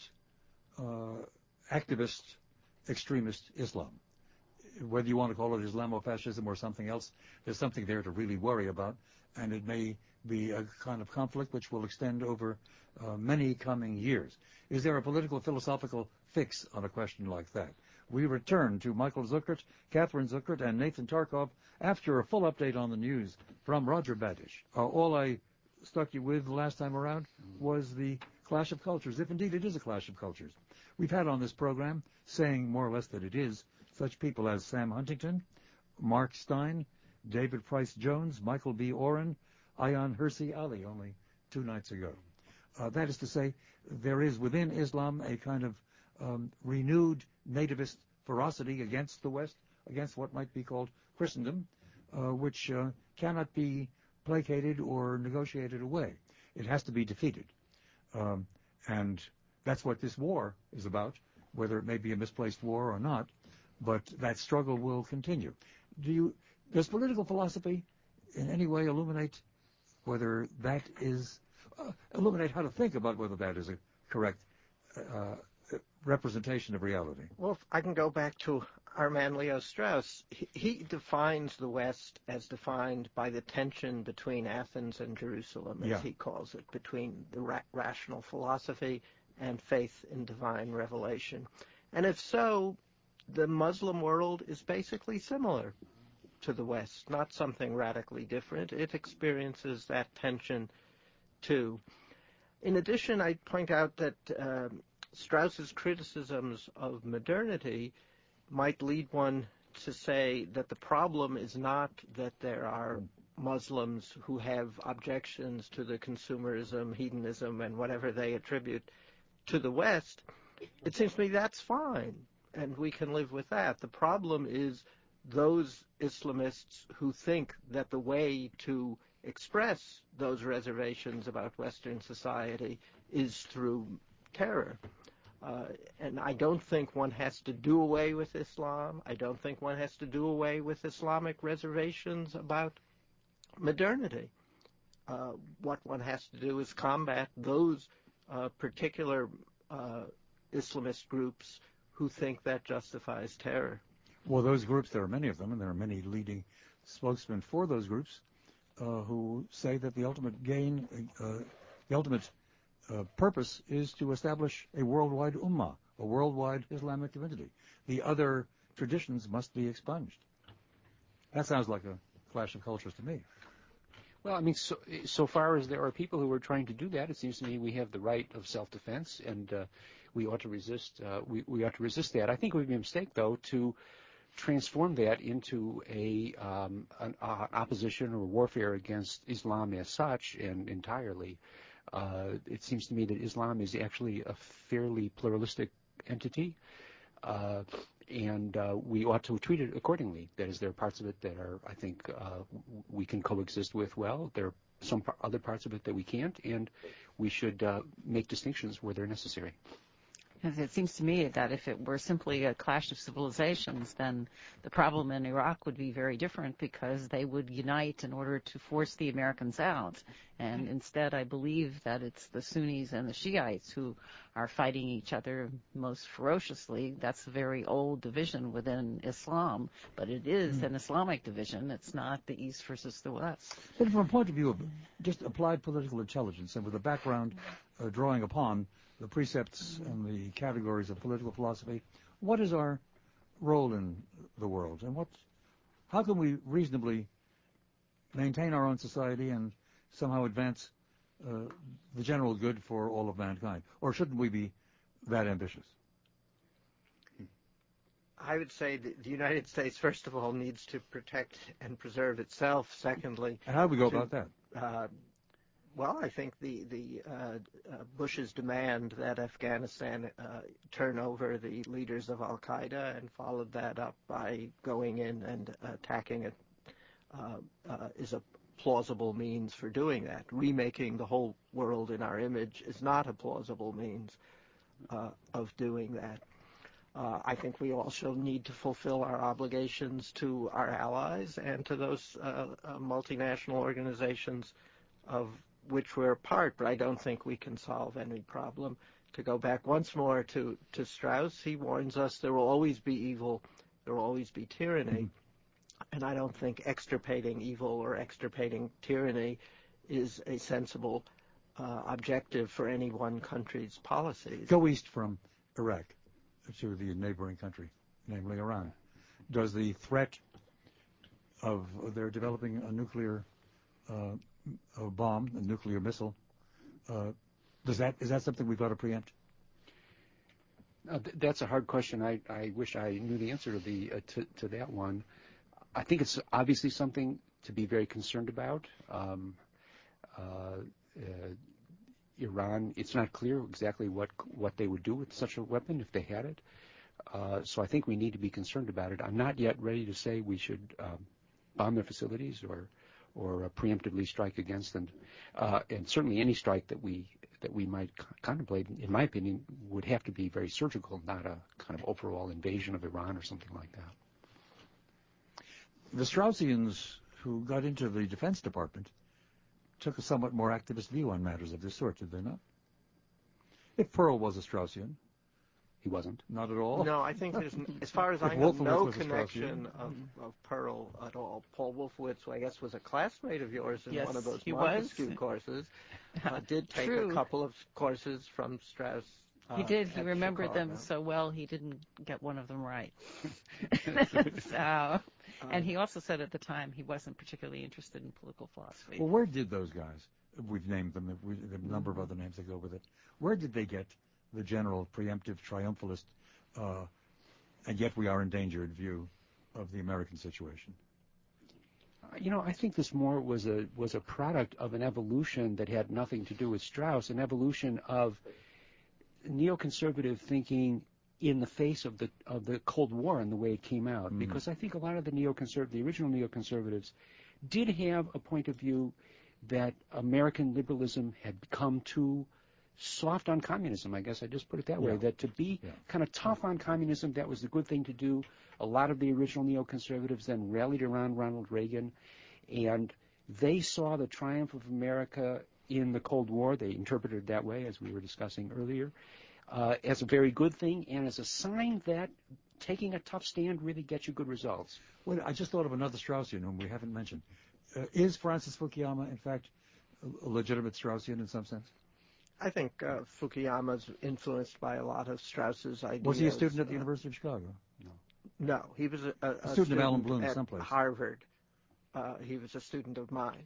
activist, extremist Islam? Whether you want to call it Islamofascism or something else, there's something there to really worry about, and it may be a kind of conflict which will extend over many coming years. Is there a political, philosophical fix on a question like that? We return to Michael Zuckert, Catherine Zuckert, and Nathan Tarkov after a full update on the news from Roger Badish. All I stuck you with the last time around was the clash of cultures, if indeed it is a clash of cultures. We've had on this program, saying more or less that it is, such people as Sam Huntington, Mark Stein, David Price Jones, Michael B. Oren, Ayaan Hirsi Ali, only 2 nights ago. That is to say, there is within Islam a kind of renewed nativist ferocity against the West, against what might be called Christendom, which cannot be placated or negotiated away. It has to be defeated. And that's what this war is about, whether it may be a misplaced war or not, but that struggle will continue. Does political philosophy in any way illuminate whether that is, illuminate how to think about whether that is a correct representation of reality? Well, I can go back to our man Leo Strauss. He defines the West as defined by the tension between Athens and Jerusalem, as he calls it, between the rational philosophy and faith in divine revelation. And if so, the Muslim world is basically similar to the West, not something radically different. It experiences that tension too. In addition, I'd point out that Strauss's criticisms of modernity might lead one to say that the problem is not that there are Muslims who have objections to the consumerism, hedonism, and whatever they attribute to the West. It seems to me that's fine, and we can live with that. The problem is those Islamists who think that the way to express those reservations about Western society is through terror. And I don't think one has to do away with Islam. I don't think one has to do away with Islamic reservations about modernity. What one has to do is combat those particular Islamist groups who think that justifies terror. Well, those groups, there are many of them, and there are many leading spokesmen for those groups who say that the ultimate gain, the ultimate purpose is to establish a worldwide ummah, a worldwide Islamic community. The other traditions must be expunged. That sounds like a clash of cultures to me. Well, I mean, so far as there are people who are trying to do that, it seems to me we have the right of self-defense, and we ought to resist. We ought to resist that. I think it would be a mistake, though, to transform that into an opposition or warfare against Islam as such and entirely. It seems to me that Islam is actually a fairly pluralistic entity, and we ought to treat it accordingly. That is, there are parts of it that are, I think, we can coexist with well. There are some other parts of it that we can't, and we should make distinctions where they're necessary. It seems to me that if it were simply a clash of civilizations, then the problem in Iraq would be very different because they would unite in order to force the Americans out. And instead, I believe that it's the Sunnis and the Shiites who are fighting each other most ferociously. That's a very old division within Islam, but it is an Islamic division. It's not the East versus the West. But from a point of view of just applied political intelligence and with a background drawing upon the precepts and the categories of political philosophy, what is our role in the world? And how can we reasonably maintain our own society and somehow advance the general good for all of mankind? Or shouldn't we be that ambitious? I would say that the United States, first of all, needs to protect and preserve itself. Secondly, and how do we go about that? Well, I think the Bush's demand that Afghanistan turn over the leaders of Al-Qaeda and followed that up by going in and attacking it is a plausible means for doing that. Remaking the whole world in our image is not a plausible means of doing that. I think we also need to fulfill our obligations to our allies and to those multinational organizations of which we're a part, but I don't think we can solve any problem. To go back once more to Strauss, he warns us there will always be evil, there will always be tyranny, and I don't think extirpating evil or extirpating tyranny is a sensible objective for any one country's policies. Go east from Iraq to the neighboring country, namely Iran. Does the threat of their developing a nuclear a bomb, a nuclear missile, is that something we've got to preempt? That's a hard question. I wish I knew the answer to that one. I think it's obviously something to be very concerned about. Iran, it's not clear exactly what they would do with such a weapon if they had it. So I think we need to be concerned about it. I'm not yet ready to say we should bomb their facilities or preemptively strike against them, and certainly any strike that we might contemplate, in my opinion, would have to be very surgical, not a kind of overall invasion of Iran or something like that. The Straussians who got into the Defense Department took a somewhat more activist view on matters of this sort, did they not? If Pearl was a Straussian. He wasn't. Not at all? No, I think there's, as far as I know, no connection of Pearl at all. Paul Wolfowitz, who I guess was a classmate of yours in one of those Montesquieu courses, did take a couple of courses from Strauss. He did. He remembered Chicago. them so well he didn't get one of them right. And he also said at the time he wasn't particularly interested in political philosophy. Well, where did those guys, we've named them, a number of other names that go with it, where did they get the general preemptive triumphalist, and yet we are endangered view of the American situation? I think this more was a product of an evolution that had nothing to do with Strauss, an evolution of neoconservative thinking in the face of the Cold War and the way it came out, because I think a lot of the original neoconservatives, did have a point of view that American liberalism had become too soft on communism. I guess I just put it that way. That to be kind of tough on communism, that was the good thing to do. A lot of the original neoconservatives then rallied around Ronald Reagan, and they saw the triumph of America in the Cold War. They interpreted it that way, as we were discussing earlier, as a very good thing and as a sign that taking a tough stand really gets you good results. Well, I just thought of another Straussian whom we haven't mentioned. Is Francis Fukuyama, in fact, a legitimate Straussian in some sense? I think Fukuyama's influenced by a lot of Strauss's ideas. Was he a student at the University of Chicago? No, he was a student of Alan Bloom at someplace. Harvard. He was a student of mine.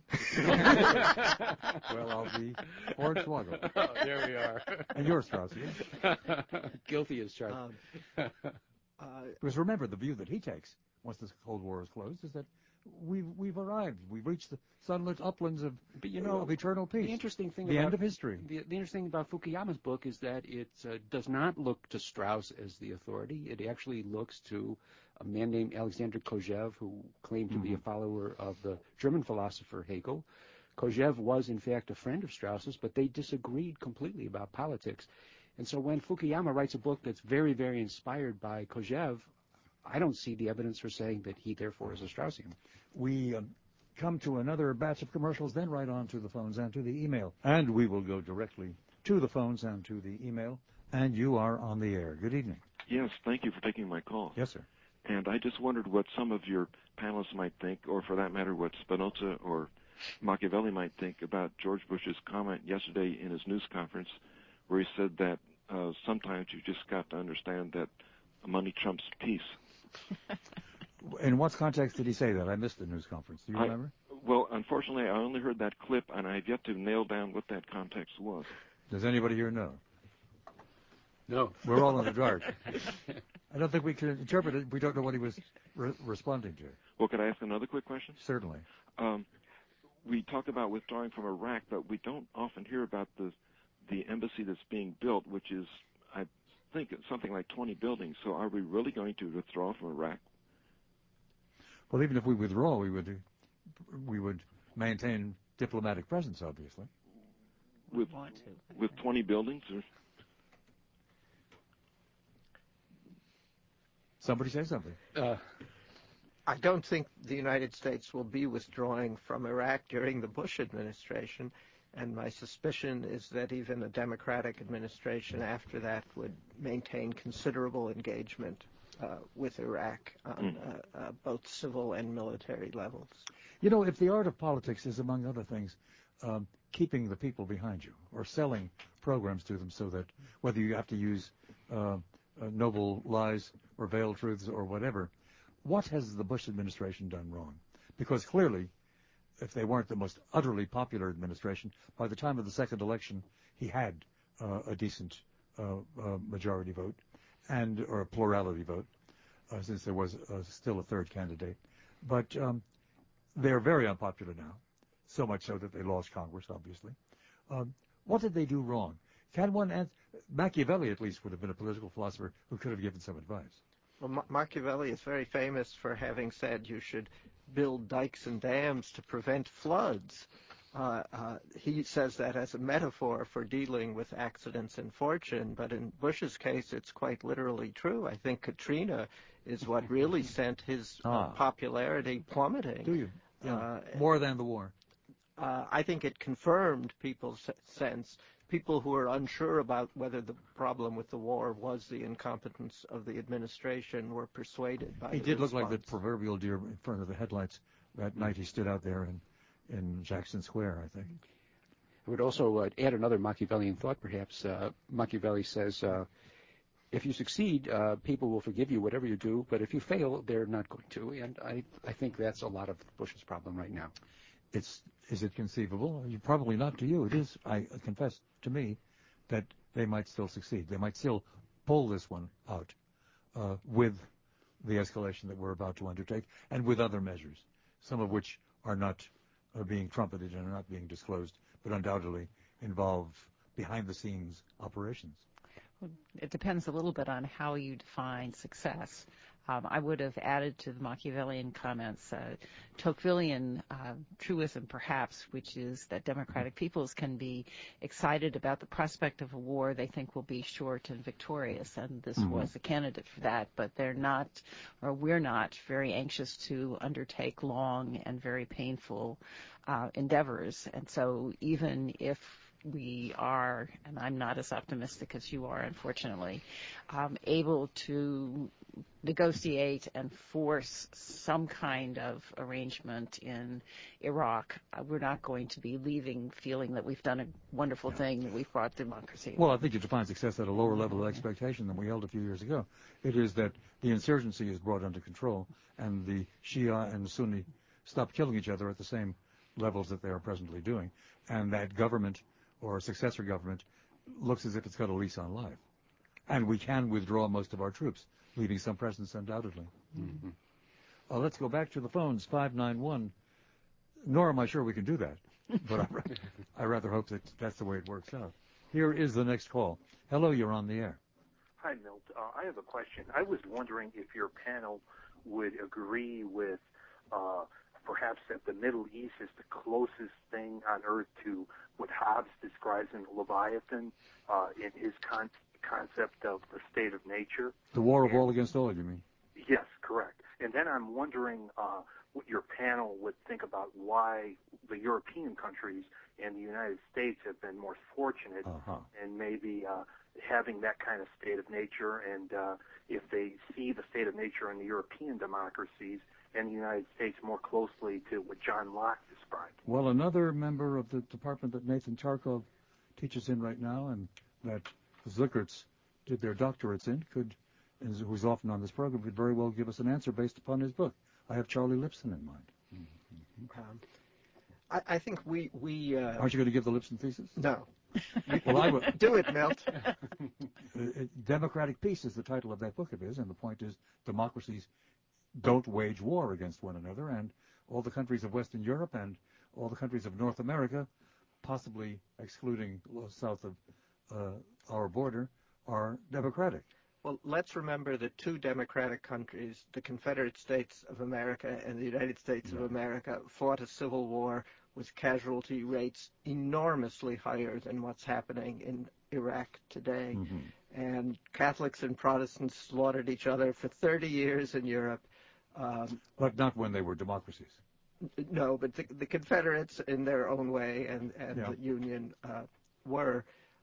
Well, I'll be Hornswoggle. Oh, there we are. And you're Straussian. Guilty as charged. Because remember, the view that he takes once the Cold War is closed is that we've arrived. We've reached the sunlit uplands of eternal peace. The interesting thing end of history. The interesting thing about Fukuyama's book is that it does not look to Strauss as the authority. It actually looks to a man named Alexander Kojève, who claimed to be a follower of the German philosopher Hegel. Kojève was, in fact, a friend of Strauss's, but they disagreed completely about politics. And so when Fukuyama writes a book that's very, very inspired by Kojève, I don't see the evidence for saying that he, therefore, is a Straussian. We come to another batch of commercials, then right on to the phones and to the email. And we will go directly to the phones and to the email. And you are on the air. Good evening. Yes, thank you for taking my call. Yes, sir. And I just wondered what some of your panelists might think, or for that matter, what Spinoza or Machiavelli might think about George Bush's comment yesterday in his news conference, where he said that sometimes you just got to understand that money trumps peace. In what context did he say that? I missed the news conference. Do you remember? Well, unfortunately, I only heard that clip, and I've yet to nail down what that context was. Does anybody here know? No. We're all in the dark. I don't think we can interpret it. We don't know what he was responding to. Well, could I ask another quick question? Certainly. We talk about withdrawing from Iraq, but we don't often hear about the embassy that's being built, which is, I think, something like 20 buildings. So are we really going to withdraw from Iraq? Well, even if we withdraw, we would maintain diplomatic presence, obviously. With 20 buildings? Or? Somebody say something. I don't think the United States will be withdrawing from Iraq during the Bush administration, and my suspicion is that even a Democratic administration after that would maintain considerable engagement with Iraq on both civil and military levels. You know, if the art of politics is, among other things, keeping the people behind you or selling programs to them so that whether you have to use noble lies or veiled truths or whatever, what has the Bush administration done wrong? Because clearly, if they weren't the most utterly popular administration, by the time of the second election, he had a decent majority vote or a plurality vote, since there was still a third candidate. But they're very unpopular now, so much so that they lost Congress, obviously. What did they do wrong? Can one answer? Machiavelli, at least, would have been a political philosopher who could have given some advice. Well, Machiavelli is very famous for having said you should build dikes and dams to prevent floods. He says that as a metaphor for dealing with accidents and fortune, but in Bush's case, it's quite literally true. I think Katrina is what really sent his popularity plummeting. Do you? Yeah. More than the war. I think it confirmed people's sense. People who were unsure about whether the problem with the war was the incompetence of the administration were persuaded by He the did look response. like the proverbial deer in front of the headlights that night he stood out there in Jackson Square, I think. I would also add another Machiavellian thought, perhaps. Machiavelli says, if you succeed, people will forgive you whatever you do, but if you fail, they're not going to. And I think that's a lot of Bush's problem right now. Is it conceivable? Probably not to you. It is, I confess to me, that they might still succeed. They might still pull this one out with the escalation that we're about to undertake and with other measures, some of which are not being trumpeted and are not being disclosed, but undoubtedly involve behind-the-scenes operations. It depends a little bit on how you define success. I would have added to the Machiavellian comments Tocquevillian truism, perhaps, which is that democratic peoples can be excited about the prospect of a war they think will be short and victorious, and this was a candidate for that, but they're not, or we're not, very anxious to undertake long and very painful endeavors. And so even if we are, and I'm not as optimistic as you are, unfortunately, able to negotiate and force some kind of arrangement in Iraq, we're not going to be leaving feeling that we've done a wonderful thing, that we've brought democracy. Well, I think you define success at a lower level of expectation than we held a few years ago. It is that the insurgency is brought under control and the Shia and the Sunni stop killing each other at the same levels that they are presently doing, and that government or a successor government looks as if it's got a lease on life. And we can withdraw most of our troops, leaving some presence undoubtedly. Let's go back to the phones, 591. Nor am I sure we can do that, but I rather hope that that's the way it works out. Here is the next call. Hello, you're on the air. Hi, Milt. I have a question. I was wondering if your panel would agree with perhaps that the Middle East is the closest thing on earth to what Hobbes describes in Leviathan in his concept of the state of nature. The war of all against all, you mean? Yes, correct. And then I'm wondering what your panel would think about why the European countries and the United States have been more fortunate and maybe having that kind of state of nature, and if they see the state of nature in the European democracies and the United States more closely to what John Locke described. Well, another member of the department that Nathan Charkov teaches in right now and that the Zlickerts did their doctorates in, who's often on this program, could very well give us an answer based upon his book. I have Charlie Lipson in mind. I think we Aren't you going to give the Lipson thesis? No. Well, I will. Do it, Milt. Democratic Peace is the title of that book of his, and the point is democracies don't wage war against one another, and all the countries of Western Europe and all the countries of North America, possibly excluding south of our border, are democratic. Well, let's remember that two democratic countries, the Confederate States of America and the United States of America, fought a civil war with casualty rates enormously higher than what's happening in Iraq today. And Catholics and Protestants slaughtered each other for 30 years in Europe. But not when they were democracies. No, but the Confederates, in their own way, and the Union were.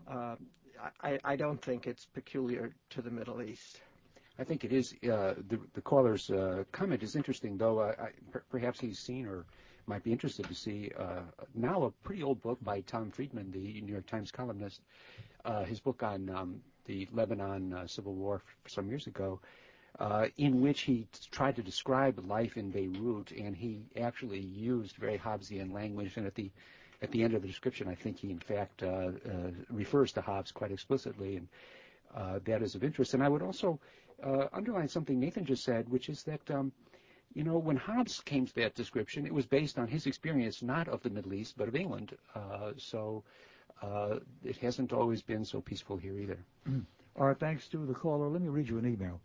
I don't think it's peculiar to the Middle East. I think it is. The caller's comment is interesting, though. Perhaps he's seen or might be interested to see now a pretty old book by Tom Friedman, the New York Times columnist. His book on the Lebanon Civil War some years ago, in which he tried to describe life in Beirut, and he actually used very Hobbesian language. And at the end of the description, I think he, in fact, refers to Hobbes quite explicitly, and that is of interest. And I would also underline something Nathan just said, which is that, when Hobbes came to that description, it was based on his experience not of the Middle East, but of England. So it hasn't always been so peaceful here either. All right, thanks to the caller. Let me read you an email.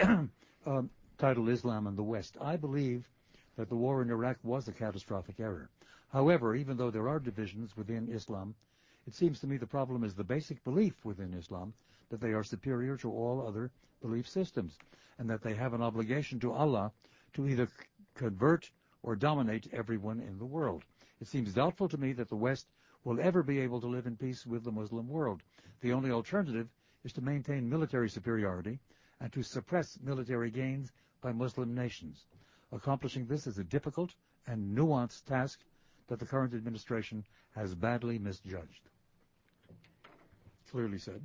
Titled Islam and the West. I believe that the war in Iraq was a catastrophic error. However, even though there are divisions within Islam, it seems to me the problem is the basic belief within Islam that they are superior to all other belief systems and that they have an obligation to Allah to either convert or dominate everyone in the world. It seems doubtful to me that the West will ever be able to live in peace with the Muslim world. The only alternative is to maintain military superiority and to suppress military gains by Muslim nations. Accomplishing this is a difficult and nuanced task that the current administration has badly misjudged. Clearly said.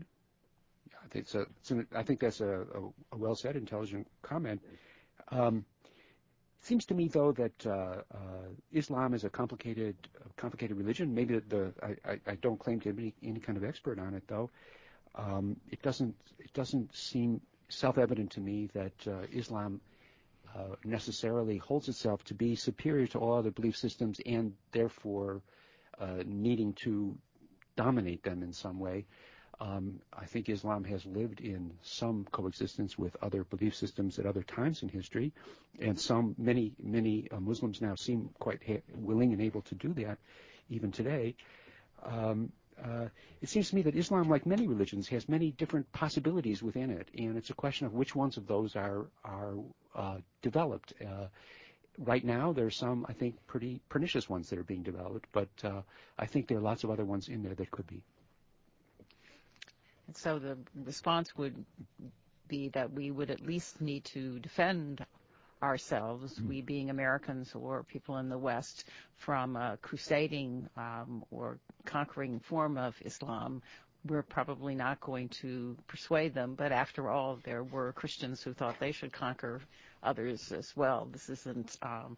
I think that's a well-said, intelligent comment. It seems to me, though, that Islam is a complicated religion. Maybe I don't claim to be any kind of expert on it, though. It doesn't seem self-evident to me that Islam necessarily holds itself to be superior to all other belief systems and therefore needing to dominate them in some way. I think Islam has lived in some coexistence with other belief systems at other times in history, and many Muslims now seem quite willing and able to do that, even today. It seems to me that Islam, like many religions, has many different possibilities within it, and it's a question of which ones of those are developed. Right now, there's some, I think, pretty pernicious ones that are being developed, but I think there are lots of other ones in there that could be. And so the response would be that we would at least need to defend ourselves, we being Americans or people in the West, from a crusading or conquering form of Islam. We're probably not going to persuade them, but after all, there were Christians who thought they should conquer others as well. This isn't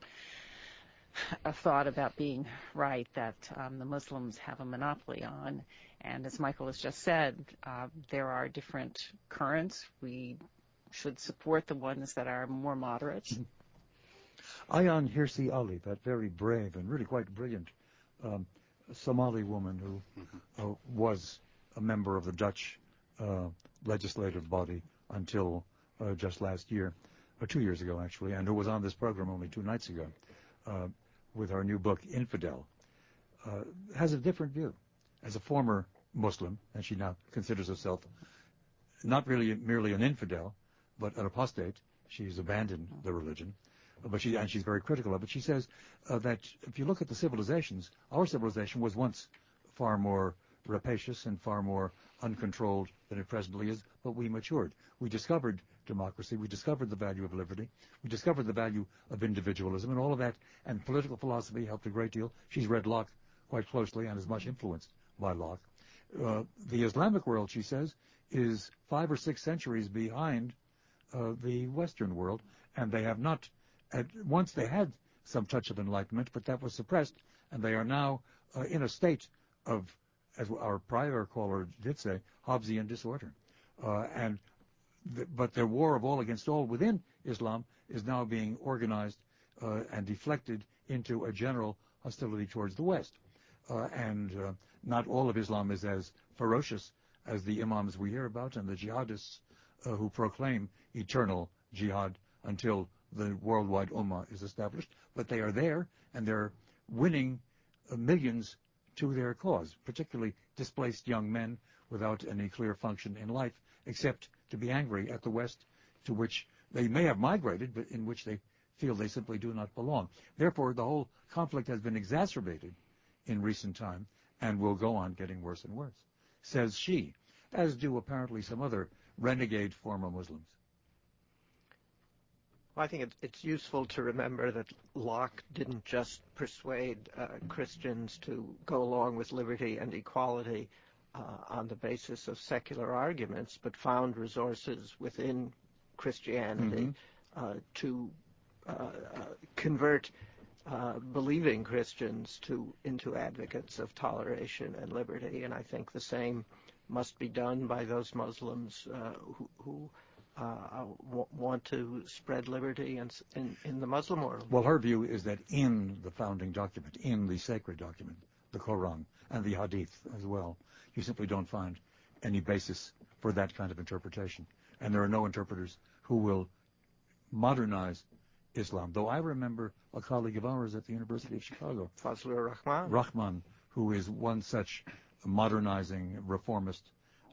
a thought about being right that the Muslims have a monopoly on. And as Michael has just said, there are different currents. We should support the ones that are more moderate. Ayaan Hirsi Ali, that very brave and really quite brilliant Somali woman who was a member of the Dutch legislative body until just last year, or 2 years ago actually, and who was on this program only 2 nights ago with her new book, Infidel, has a different view. As a former Muslim, and she now considers herself not really merely an infidel, but an apostate. She's abandoned the religion, but she's very critical of it. She says that if you look at the civilizations, our civilization was once far more rapacious and far more uncontrolled than it presently is, but we matured. We discovered democracy. We discovered the value of liberty. We discovered the value of individualism, and all of that, and political philosophy helped a great deal. She's read Locke quite closely and is much influenced by Locke. The Islamic world, she says, is 5 or 6 centuries behind the Western world, and they have not, once they had some touch of enlightenment, but that was suppressed, and they are now in a state of, as our prior caller did say, Hobbesian disorder. But their war of all against all within Islam is now being organized and deflected into a general hostility towards the West. Not all of Islam is as ferocious as the imams we hear about and the jihadists who proclaim eternal jihad until the worldwide ummah is established. But they are there, and they're winning millions to their cause, particularly displaced young men without any clear function in life, except to be angry at the West, to which they may have migrated, but in which they feel they simply do not belong. Therefore, the whole conflict has been exacerbated in recent time and will go on getting worse and worse, says she, as do apparently some other renegade former Muslims. Well, I think it's useful to remember that Locke didn't just persuade Christians to go along with liberty and equality on the basis of secular arguments, but found resources within Christianity to convert believing Christians into advocates of toleration and liberty. And I think the same must be done by those Muslims who want to spread liberty in the Muslim world. Well, her view is that in the founding document, in the sacred document, the Quran and the Hadith as well, you simply don't find any basis for that kind of interpretation. And there are no interpreters who will modernize Islam. Though I remember a colleague of ours at the University of Chicago, Fazlur Rahman, who is one such modernizing reformist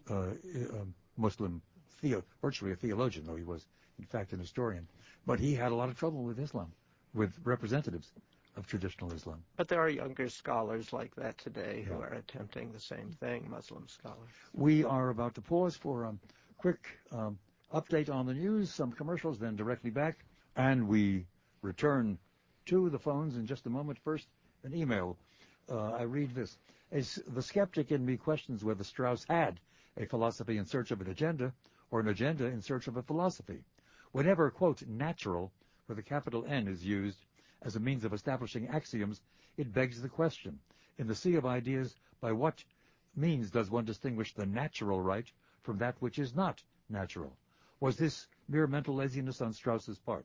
Muslim, virtually a theologian, though he was in fact an historian. But he had a lot of trouble with Islam, with representatives of traditional Islam. But there are younger scholars like that today who are attempting the same thing, Muslim scholars. We are about to pause for a quick update on the news, some commercials, then directly back. And we return to the phones in just a moment. First, an email. I read this. The skeptic in me questions whether Strauss had a philosophy in search of an agenda or an agenda in search of a philosophy. Whenever, quote, natural, with a capital N, is used as a means of establishing axioms, it begs the question, in the sea of ideas, by what means does one distinguish the natural right from that which is not natural? Was this mere mental laziness on Strauss's part,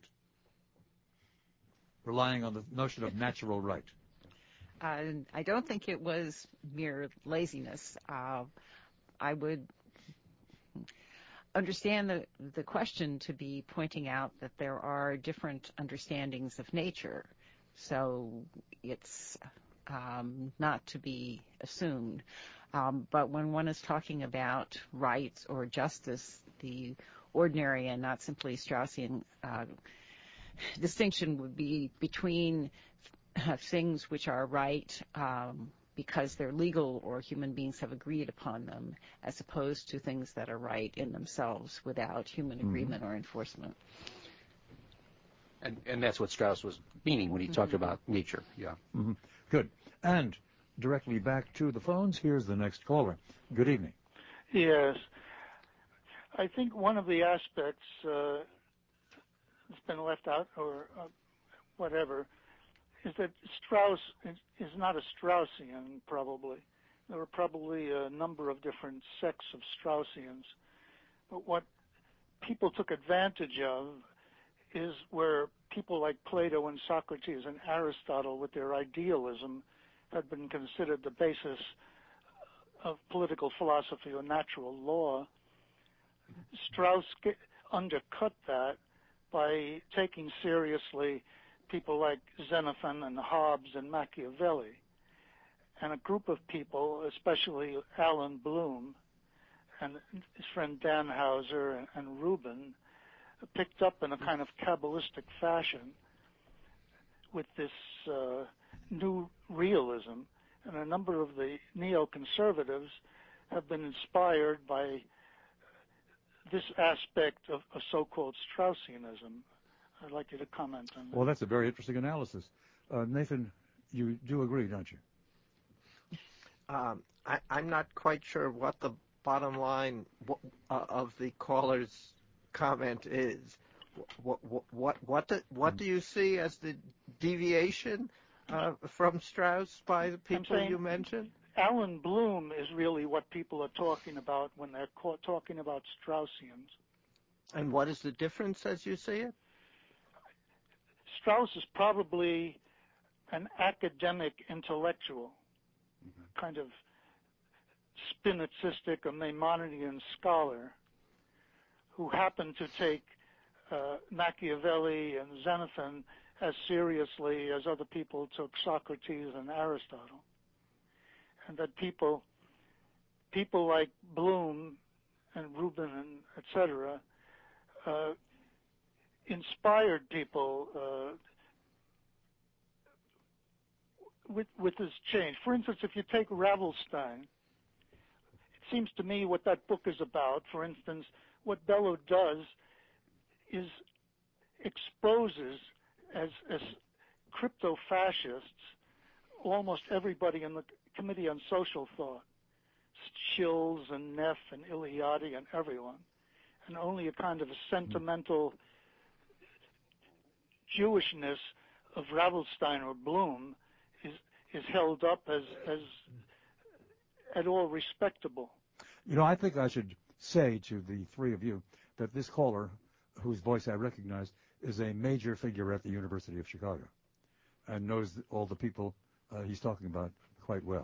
relying on the notion of natural right? I don't think it was mere laziness. I would understand the question to be pointing out that there are different understandings of nature. So it's not to be assumed. But when one is talking about rights or justice, the ordinary and not simply Straussian distinction would be between things which are right because they're legal or human beings have agreed upon them, as opposed to things that are right in themselves without human agreement or enforcement. And that's what Strauss was meaning when he talked about nature. Yeah. Good. And directly back to the phones, here's the next caller. Good evening. Yes. I think one of the aspects that's been left out, or whatever, is that Strauss is not a Straussian, probably. There were probably a number of different sects of Straussians. But what people took advantage of is where people like Plato and Socrates and Aristotle, with their idealism, had been considered the basis of political philosophy or natural law. Strauss undercut that by taking seriously people like Xenophon and Hobbes and Machiavelli. And a group of people, especially Alan Bloom and his friend Dannhauser and Rubin, picked up in a kind of Kabbalistic fashion with this new realism. And a number of the neoconservatives have been inspired by this aspect of so-called Straussianism. I'd like you to comment on that. Well, that's a very interesting analysis. Nathan, you do agree, don't you? I'm not quite sure what the bottom line of the caller's comment is. What do you see as the deviation from Strauss by the people you mentioned? Alan Bloom is really what people are talking about when they're talking about Straussians. And what is the difference as you see it? Strauss is probably an academic intellectual, kind of Spinotistic or Maimonidean scholar who happened to take Machiavelli and Xenophon as seriously as other people took Socrates and Aristotle. And that people like Bloom and Rubin and et cetera inspired people with this change. For instance, if you take Ravelstein, it seems to me what that book is about, for instance, what Bellow does is exposes as crypto-fascists almost everybody in the Committee on Social Thought, Schills and Neff and Eliade and everyone, and only a kind of a sentimental Jewishness of Ravelstein or Bloom is held up as at all respectable. You know, I think I should say to the three of you that this caller, whose voice I recognize, is a major figure at the University of Chicago and knows all the people he's talking about quite well.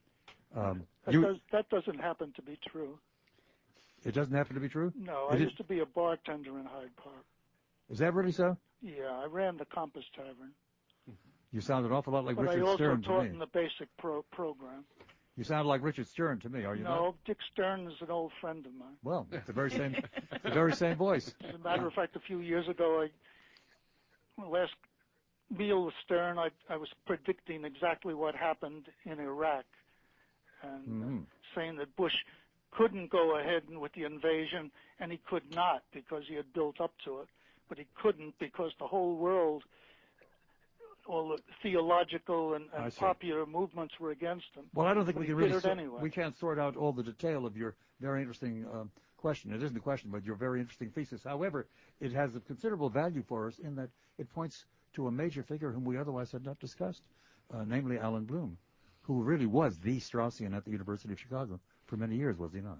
That doesn't happen to be true. It doesn't happen to be true? No, I used to be a bartender in Hyde Park. Is that really so? Yeah, I ran the Compass Tavern. You sound an awful lot like Richard Stern to me. But I also taught in the basic program. You sound like Richard Stern to me, are you not? No, Dick Stern is an old friend of mine. Well, it's the very same voice. As a matter of fact, a few years ago, last meal with Stern, I was predicting exactly what happened in Iraq and saying that Bush couldn't go ahead with the invasion, and he could not because he had built up to it. But he couldn't because the whole world, all the theological and popular movements were against him. Well, I don't think we can really anyway. We can't sort out all the detail of your very interesting question. It isn't a question, but your very interesting thesis. However, it has a considerable value for us in that it points to a major figure whom we otherwise had not discussed, namely Alan Bloom, who really was the Straussian at the University of Chicago for many years, was he not?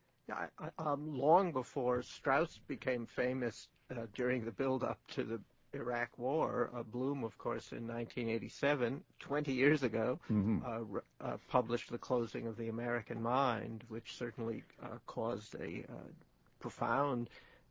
Yeah, long before Strauss became famous during the build-up to the Iraq War, Bloom, of course, in 1987, 20 years ago, published The Closing of the American Mind, which certainly caused a profound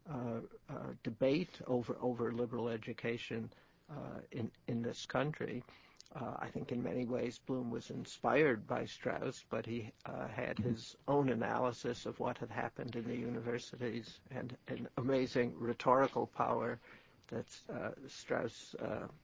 debate over liberal education in this country. I think in many ways Bloom was inspired by Strauss, but he had his own analysis of what had happened in the universities and an amazing rhetorical power that Strauss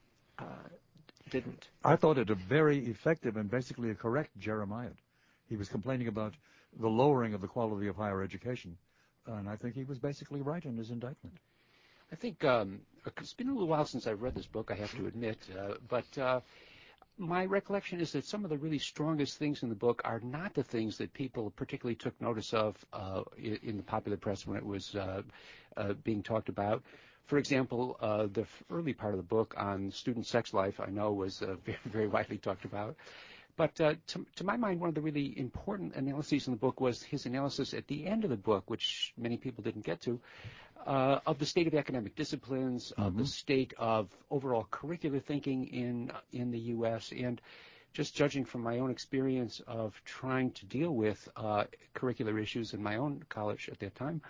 didn't. I thought it a very effective and basically a correct Jeremiad. He was complaining about the lowering of the quality of higher education, and I think he was basically right in his indictment. I think it's been a little while since I've read this book, I have to admit, but my recollection is that some of the really strongest things in the book are not the things that people particularly took notice of in the popular press when it was being talked about. For example, the early part of the book on student sex life, I know, was very, very widely talked about. But to my mind, one of the really important analyses in the book was his analysis at the end of the book, which many people didn't get to, of the state of academic disciplines, of the state of overall curricular thinking in the U.S., and just judging from my own experience of trying to deal with curricular issues in my own college at that time,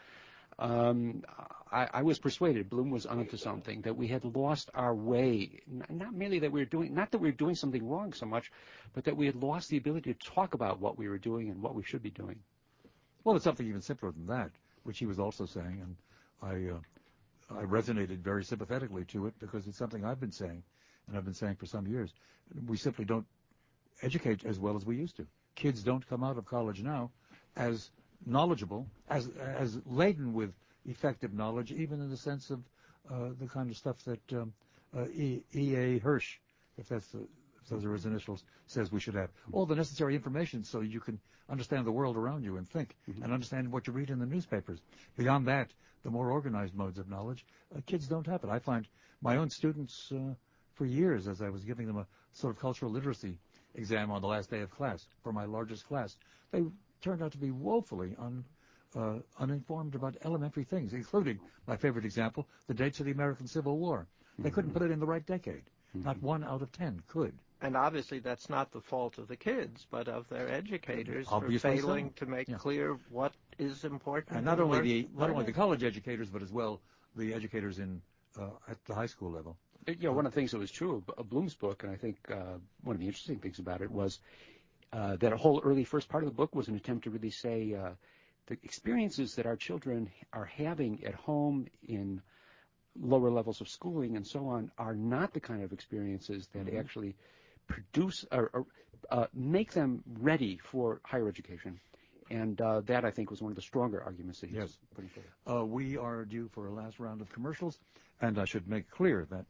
I was persuaded Bloom was onto something, that we had lost our way, not merely that we were doing something wrong so much, but that we had lost the ability to talk about what we were doing and what we should be doing. Well, it's something even simpler than that, which he was also saying, and I resonated very sympathetically to it because it's something I've been saying, and I've been saying for some years. We simply don't educate as well as we used to. Kids don't come out of college now as knowledgeable, as laden with effective knowledge, even in the sense of the kind of stuff that E.A. Hirsch, if those are his initials, says we should have. All the necessary information so you can understand the world around you and think and understand what you read in the newspapers. Beyond that, the more organized modes of knowledge, kids don't have it. I find my own students for years, as I was giving them a sort of cultural literacy exam on the last day of class for my largest class, they turned out to be woefully uninformed about elementary things, including, my favorite example, the dates of the American Civil War. They couldn't put it in the right decade. Not 1 out of 10 could. And obviously that's not the fault of the kids, but of their educators Obviously for failing so. to make clear what is important. And not only the college educators, but as well the educators at the high school level. One of the things that was true of Bloom's book, and I think one of the interesting things about it was that a whole early first part of the book was an attempt to really say the experiences that our children are having at home in lower levels of schooling and so on are not the kind of experiences that actually produce or make them ready for higher education. And that, I think, was one of the stronger arguments that he was putting forward. We are due for a last round of commercials, and I should make clear that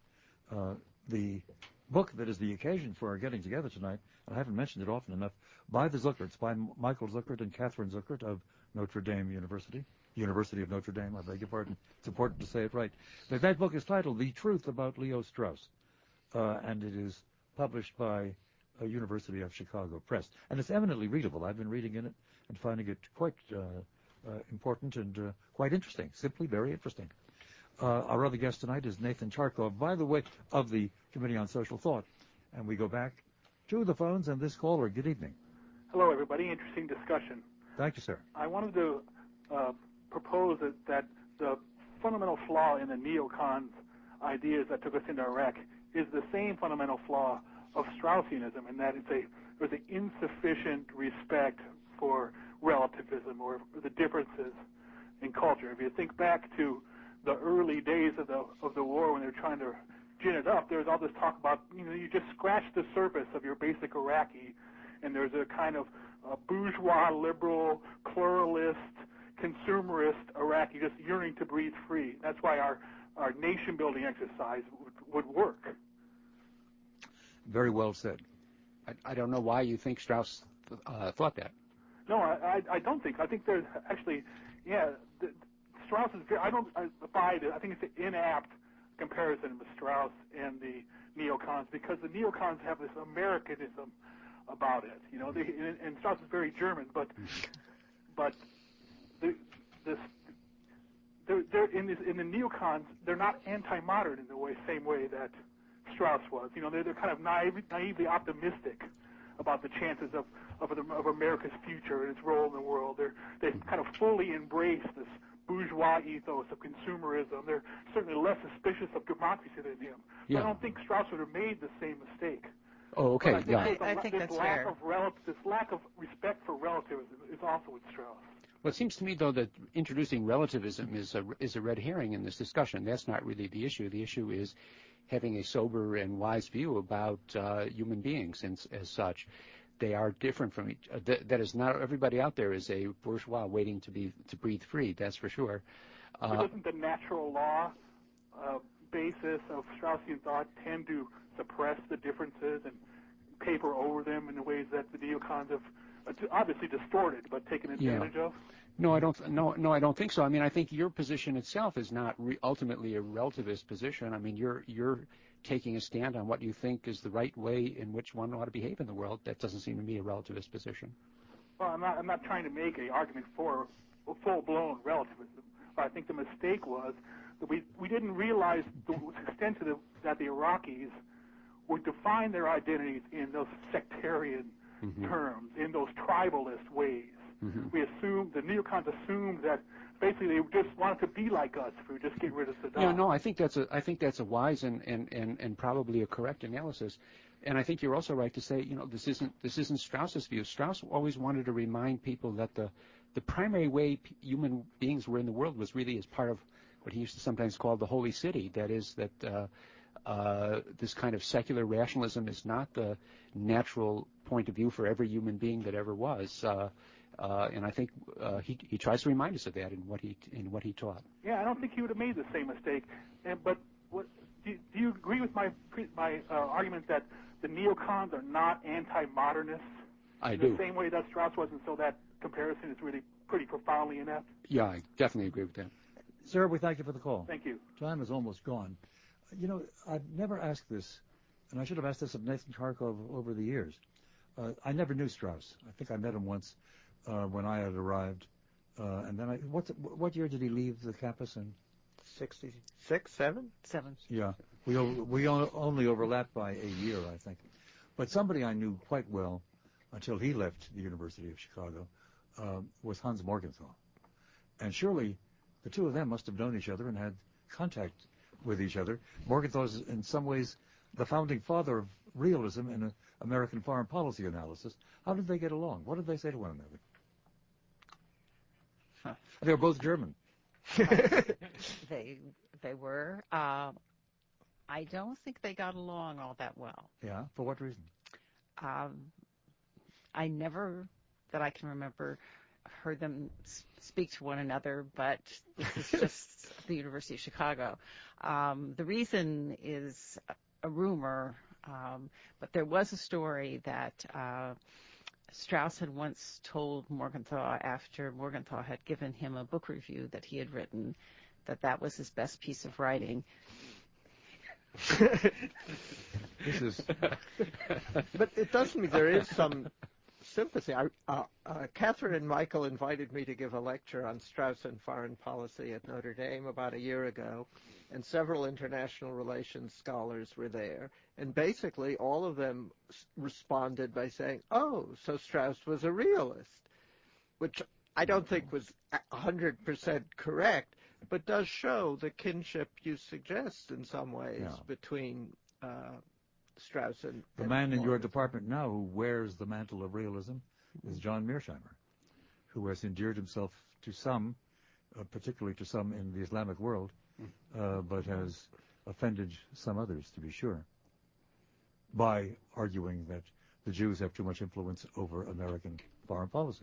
the book that is the occasion for our getting together tonight, and I haven't mentioned it often enough, by the Zuckerts, by Michael Zuckert and Catherine Zuckert of Notre Dame University of Notre Dame, I beg your pardon. It's important to say it right. That book is titled The Truth About Leo Strauss, and it is published by University of Chicago Press. And it's eminently readable. I've been reading in it and finding it quite important and quite interesting, simply very interesting. Our other guest tonight is Nathan Charkov, by the way, of the Committee on Social Thought. And we go back to the phones and this caller. Good evening. Hello, everybody. Interesting discussion. Thank you, sir. I wanted to propose that the fundamental flaw in the neocons' ideas that took us into Iraq is the same fundamental flaw of Straussianism, in that there's an insufficient respect for relativism or the differences in culture. If you think back to the early days of the war, when they were trying to gin it up, there was all this talk about, you just scratch the surface of your basic Iraqi, and there's a kind of bourgeois, liberal, pluralist, consumerist Iraqi just yearning to breathe free. That's why our nation-building exercise would work. Very well said. I don't know why you think Strauss thought that. No, I don't think. I think there's actually, Strauss is very, I buy it. I think it's an inapt comparison with Strauss and the neocons, because the neocons have this Americanism about it. And Strauss is very German, but the they're in the neocons. They're not anti-modern in the same way that Strauss was. They're kind of naively optimistic about the chances of America's future and its role in the world. They kind of fully embrace this bourgeois ethos of consumerism. They're certainly less suspicious of democracy than him. So I don't think Strauss would have made the same mistake. Oh, okay. I think that's fair. This lack of respect for relativism is also with Strauss. Well, it seems to me, though, that introducing relativism is a red herring in this discussion. That's not really the issue. The issue is having a sober and wise view about human beings as such. They are different from each. That is, not everybody out there is a bourgeois waiting to breathe free. That's for sure. But doesn't the natural law basis of Straussian thought tend to suppress the differences and paper over them in the ways that the neocons have obviously distorted but taken advantage of? No, I don't. No, I don't think so. I mean, I think your position itself is not ultimately a relativist position. I mean, you're taking a stand on what you think is the right way in which one ought to behave in the world. That doesn't seem to me a relativist position. Well, I'm not trying to make an argument for full-blown relativism. But I think the mistake was that we didn't realize the extent that the Iraqis would define their identities in those sectarian terms, in those tribalist ways. We assumed, the neocons assumed that basically they just wanted to be like us if we would just get rid of Saddam. Yeah, no, I think that's a wise and probably a correct analysis. And I think you're also right to say, this isn't Strauss's view. Strauss always wanted to remind people that the primary way human beings were in the world was really as part of what he used to sometimes call the holy city. That is, that this kind of secular rationalism is not the natural point of view for every human being that ever was. And I think he tries to remind us of that in what he taught. Yeah, I don't think he would have made the same mistake. But do you agree with my argument that the neocons are not anti-modernists? I in do. The same way that Strauss was, and so that comparison is really pretty profoundly inept? Yeah, I definitely agree with that. Sir, we thank you for the call. Thank you. Time is almost gone. I've never asked this, and I should have asked this of Nathan Kharkov over the years. I never knew Strauss. I think I met him once when I had arrived. And then what year did he leave the campus in? 66, 7? 7. Yeah. We only overlapped by a year, I think. But somebody I knew quite well until he left the University of Chicago was Hans Morgenthau. And surely the two of them must have known each other and had contact with each other. Morgenthau is in some ways the founding father of realism in American foreign policy analysis. How did they get along? What did they say to one another? Huh. They were both German. They were. I don't think they got along all that well. Yeah? For what reason? I never, that I can remember, heard them speak to one another, but this is just the University of Chicago. The reason is a rumor, but there was a story that Strauss had once told Morgenthau, after Morgenthau had given him a book review that he had written, that was his best piece of writing. This is... But it does mean there is some sympathy. Catherine and Michael invited me to give a lecture on Strauss and foreign policy at Notre Dame about a year ago, and several international relations scholars were there. And basically all of them responded by saying, oh, so Strauss was a realist, which I don't think was 100% correct, but does show the kinship you suggest in some ways between Strauss and... The man in your department now who wears the mantle of realism is John Mearsheimer, who has endeared himself to some, particularly to some in the Islamic world, but has offended some others, to be sure, by arguing that the Jews have too much influence over American foreign policy.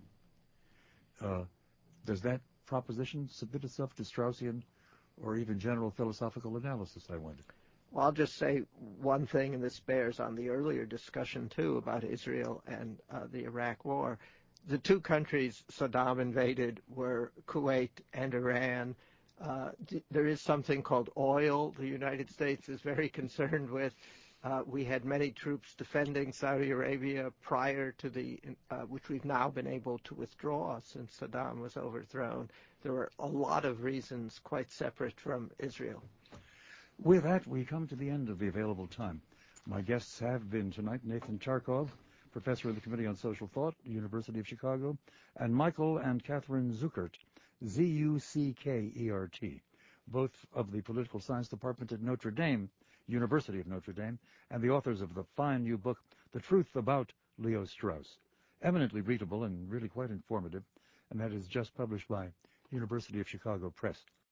Does that proposition submit itself to Straussian or even general philosophical analysis, I wonder? Well, I'll just say one thing, and this bears on the earlier discussion, too, about Israel and the Iraq War. The two countries Saddam invaded were Kuwait and Iran. There is something called oil the United States is very concerned with. We had many troops defending Saudi Arabia prior to which we've now been able to withdraw since Saddam was overthrown. There were a lot of reasons quite separate from Israel. With that, we come to the end of the available time. My guests have been tonight Nathan Charkov, professor of the Committee on Social Thought, University of Chicago, and Michael and Catherine Zuckert, Zuckert, both of the Political Science Department at Notre Dame, University of Notre Dame, and the authors of the fine new book, The Truth About Leo Strauss. Eminently readable and really quite informative, and that is just published by University of Chicago Press.